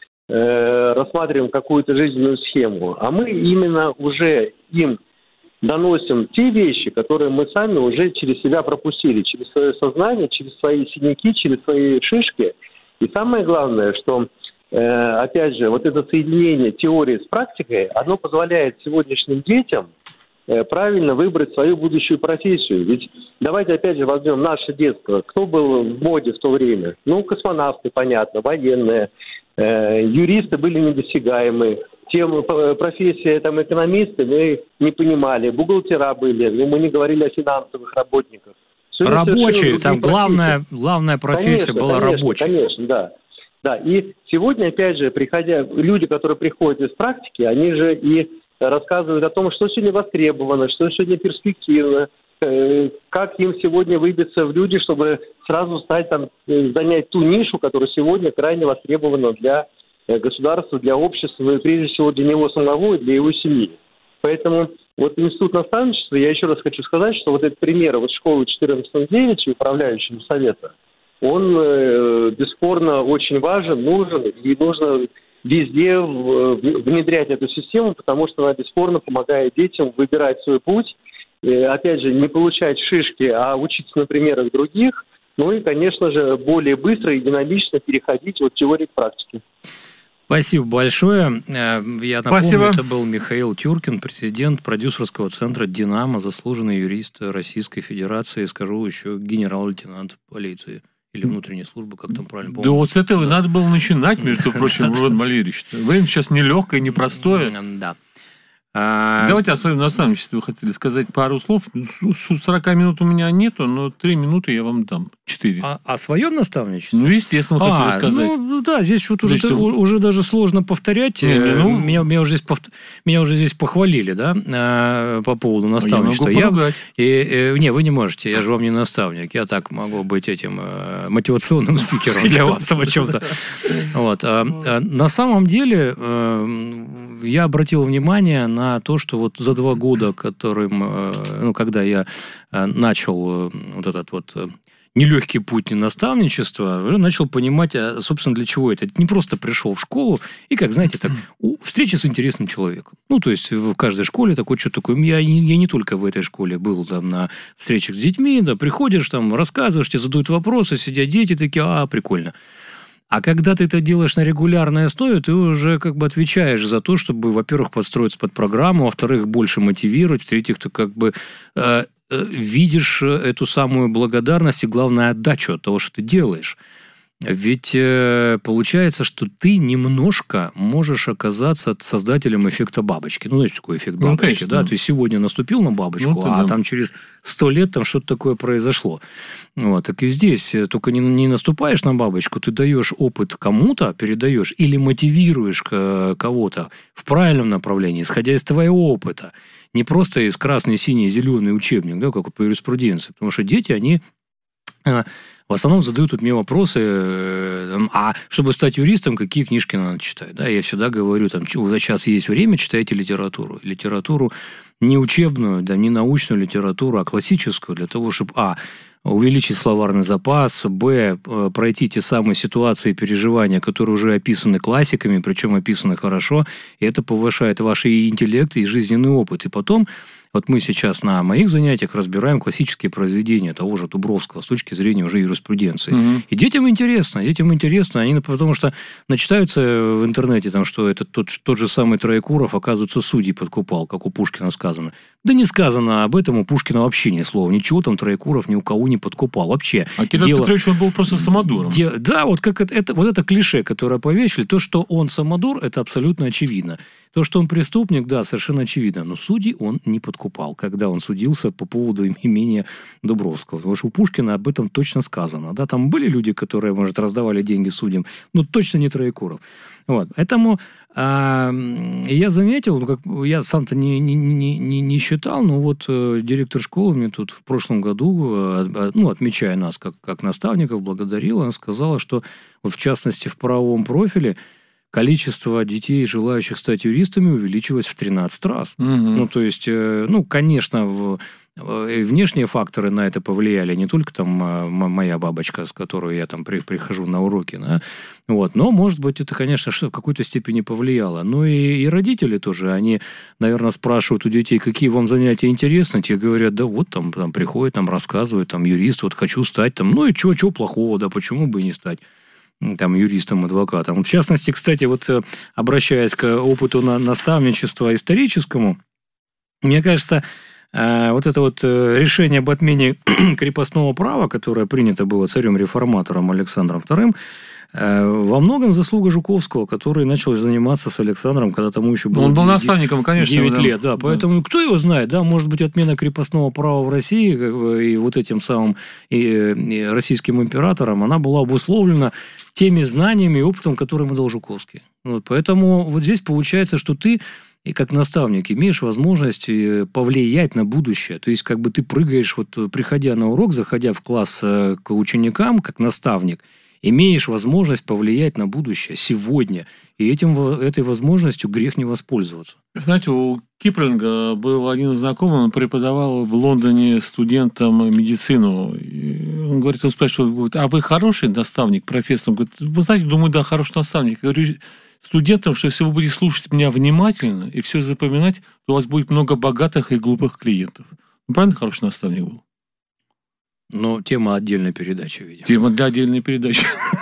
Speaker 7: э, рассматриваем какую-то жизненную схему, а мы именно уже им доносим те вещи, которые мы сами уже через себя пропустили, через свое сознание, через свои синяки, через свои шишки. И самое главное, что, э, опять же, вот это соединение теории с практикой, оно позволяет сегодняшним детям э, правильно выбрать свою будущую профессию. Ведь давайте опять же возьмем наше детство. Кто был в моде в то время? Ну, космонавты, понятно, военные, э, юристы были недосягаемы. Тем профессия там экономисты мы не понимали, бухгалтера были, но мы не говорили о финансовых работниках.
Speaker 3: Рабочие, там главная, главная профессия
Speaker 7: конечно,
Speaker 3: была
Speaker 7: конечно,
Speaker 3: рабочая.
Speaker 7: Конечно, да. Да, и сегодня, опять же, приходя, люди, которые приходят из практики, они же и рассказывают о том, что сегодня востребовано, что сегодня перспективно, э, как им сегодня выбиться в люди, чтобы сразу стать там, занять ту нишу, которая сегодня крайне востребована для государства, для общества, и прежде всего для него самого и для его семьи. Поэтому вот институт наставничества, я еще раз хочу сказать, что вот этот пример вот школы четырнадцать девять и управляющего совета, он э, бесспорно очень важен, нужен, и нужно везде в, внедрять эту систему, потому что она бесспорно помогает детям выбирать свой путь, и, опять же, не получать шишки, а учиться на примерах других, ну и, конечно же, более быстро и динамично переходить от теории к практике.
Speaker 3: Спасибо большое. Я напомню,
Speaker 2: Спасибо.
Speaker 3: Это был Михаил Тюркин, президент продюсерского центра «Динамо», заслуженный юрист Российской Федерации, скажу еще генерал-лейтенант полиции или внутренней службы, как там правильно помню.
Speaker 2: Да вот с этого и надо было начинать, между прочим, Рубен Валерьевич. Время сейчас нелегкое, непростое.
Speaker 3: Да.
Speaker 2: Давайте о своем наставничестве вы хотели сказать пару слов. сорок минут у меня нету, но три минуты я вам дам. четыре.
Speaker 3: А, о своем наставничестве?
Speaker 2: Ну, естественно, хотели
Speaker 3: а,
Speaker 2: сказать.
Speaker 3: Ну, да, здесь вот уже,
Speaker 2: Значит,
Speaker 3: уже даже сложно повторять.
Speaker 2: Не, не, ну...
Speaker 3: меня, меня, уже здесь пов... меня уже здесь похвалили, да, по поводу наставничества.
Speaker 2: Я могу поругать.
Speaker 3: Я... И, и... Не, вы не можете, я же вам не наставник. Я так могу быть этим мотивационным спикером для вас о чем-то. Вот. На самом деле, я обратил внимание на то, что вот за два года, которым, ну, когда я начал вот этот вот нелегкий путь наставничества, начал понимать, а, собственно, для чего это. Это не просто пришел в школу и, как, знаете, так, встреча с интересным человеком. Ну, то есть, в каждой школе такое, что такое. Я, я не только в этой школе был там на встречах с детьми, да, приходишь, там, рассказываешь, тебе задают вопросы, сидят дети такие, а, прикольно. А когда ты это делаешь на регулярной основе, ты уже как бы отвечаешь за то, чтобы, во-первых, подстроиться под программу, во-вторых, больше мотивировать, в-третьих, ты как бы э, э, видишь эту самую благодарность и, главное, отдачу от того, что ты делаешь. Ведь э, получается, что ты немножко можешь оказаться создателем эффекта бабочки. Ну, знаете, такой эффект бабочки, ну, конечно, да? Ты сегодня наступил на бабочку, ну, а да. там через сто лет там что-то такое произошло. Вот, так и здесь. Только не, не наступаешь на бабочку, ты даешь опыт кому-то, передаешь или мотивируешь кого-то в правильном направлении, исходя из твоего опыта. Не просто из красный, синий, зеленый учебник, да, как по юриспруденции. Потому что дети, они... В основном задают вот мне вопросы, а чтобы стать юристом, какие книжки надо читать? Да, я всегда говорю, там, сейчас есть время, читайте литературу. Литературу не учебную, да, не научную литературу, а классическую, для того, чтобы, а, увеличить словарный запас, б, пройти те самые ситуации и переживания, которые уже описаны классиками, причем описаны хорошо, и это повышает ваш и интеллект, и жизненный опыт. И потом... Вот мы сейчас на моих занятиях разбираем классические произведения того же Дубровского с точки зрения уже юриспруденции. Угу. И детям интересно, детям интересно, они, потому что начитаются в интернете, там, что это тот, тот же самый Троекуров, оказывается, судей подкупал, как у Пушкина сказано. Да не сказано об этом у Пушкина вообще ни слова. Ничего там Троекуров ни у кого не подкупал. Вообще.
Speaker 2: А Кирилл дело... Петрович, он был просто самодуром.
Speaker 3: Де... Да, вот, как это, это, вот это клише, которое повесили, то, что он самодур, это абсолютно очевидно. То, что он преступник, да, совершенно очевидно. Но судей он не подкупал, когда он судился по поводу имения Дубровского. Потому что у Пушкина об этом точно сказано. Да, там были люди, которые, может, раздавали деньги судьям, но точно не Троекуров. Вот. Поэтому а, я заметил, ну, как, я сам-то не, не, не, не считал, но вот э, директор школы мне тут в прошлом году, э, ну, отмечая нас как, как наставников, благодарила, она сказала, что вот в частности в правовом профиле количество детей, желающих стать юристами, увеличилось в тринадцать раз. Угу. Ну, то есть, ну, конечно, в... И внешние факторы на это повлияли, не только там моя бабочка, с которой я там при, прихожу на уроки, да? Вот. Но, может быть, это, конечно, в какой-то степени повлияло. Ну и, и родители тоже, они, наверное, спрашивают у детей, какие вам занятия интересны, те говорят, да вот там, там приходят, там рассказывают, там юрист, вот хочу стать, там, ну и что, что плохого, да почему бы и не стать там юристом, адвокатом. В частности, кстати, вот обращаясь к опыту на, наставничества историческому, мне кажется, вот это вот решение об отмене крепостного права, которое принято было царем-реформатором Александром вторым, во многом заслуга Жуковского, который начал заниматься с Александром, когда тому еще было...
Speaker 2: Он был наставником, конечно.
Speaker 3: девять лет, да. Поэтому кто его знает, да, может быть, отмена крепостного права в России и вот этим самым и, и российским императором, она была обусловлена теми знаниями и опытом, которые дал Жуковский. Вот, поэтому вот здесь получается, что ты и как наставник имеешь возможность повлиять на будущее. То есть, как бы ты прыгаешь, вот приходя на урок, заходя в класс к ученикам, как наставник, имеешь возможность повлиять на будущее сегодня. И этим, этой возможностью грех не воспользоваться.
Speaker 2: Знаете, у Киплинга был один знакомый, он преподавал в Лондоне студентам медицину. И он говорит, он спрашивает, а вы хороший наставник, профессор? Он говорит, вы знаете, думаю, да, хороший наставник. Я говорю студентам, что если вы будете слушать меня внимательно и все запоминать, то у вас будет много богатых и глупых клиентов. Ну, правильно, хороший наставник был?
Speaker 3: Но тема отдельной передачи, видимо.
Speaker 2: Тема для отдельной передачи.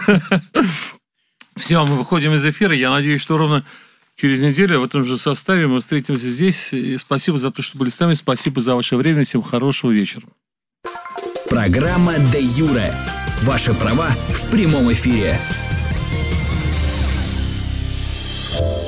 Speaker 2: Все, мы выходим из эфира. Я надеюсь, что ровно через неделю в этом же составе мы встретимся здесь. И спасибо за то, что были с нами. Спасибо за ваше время. Всем хорошего вечера.
Speaker 1: Программа «Де юре». Ваши права в прямом эфире.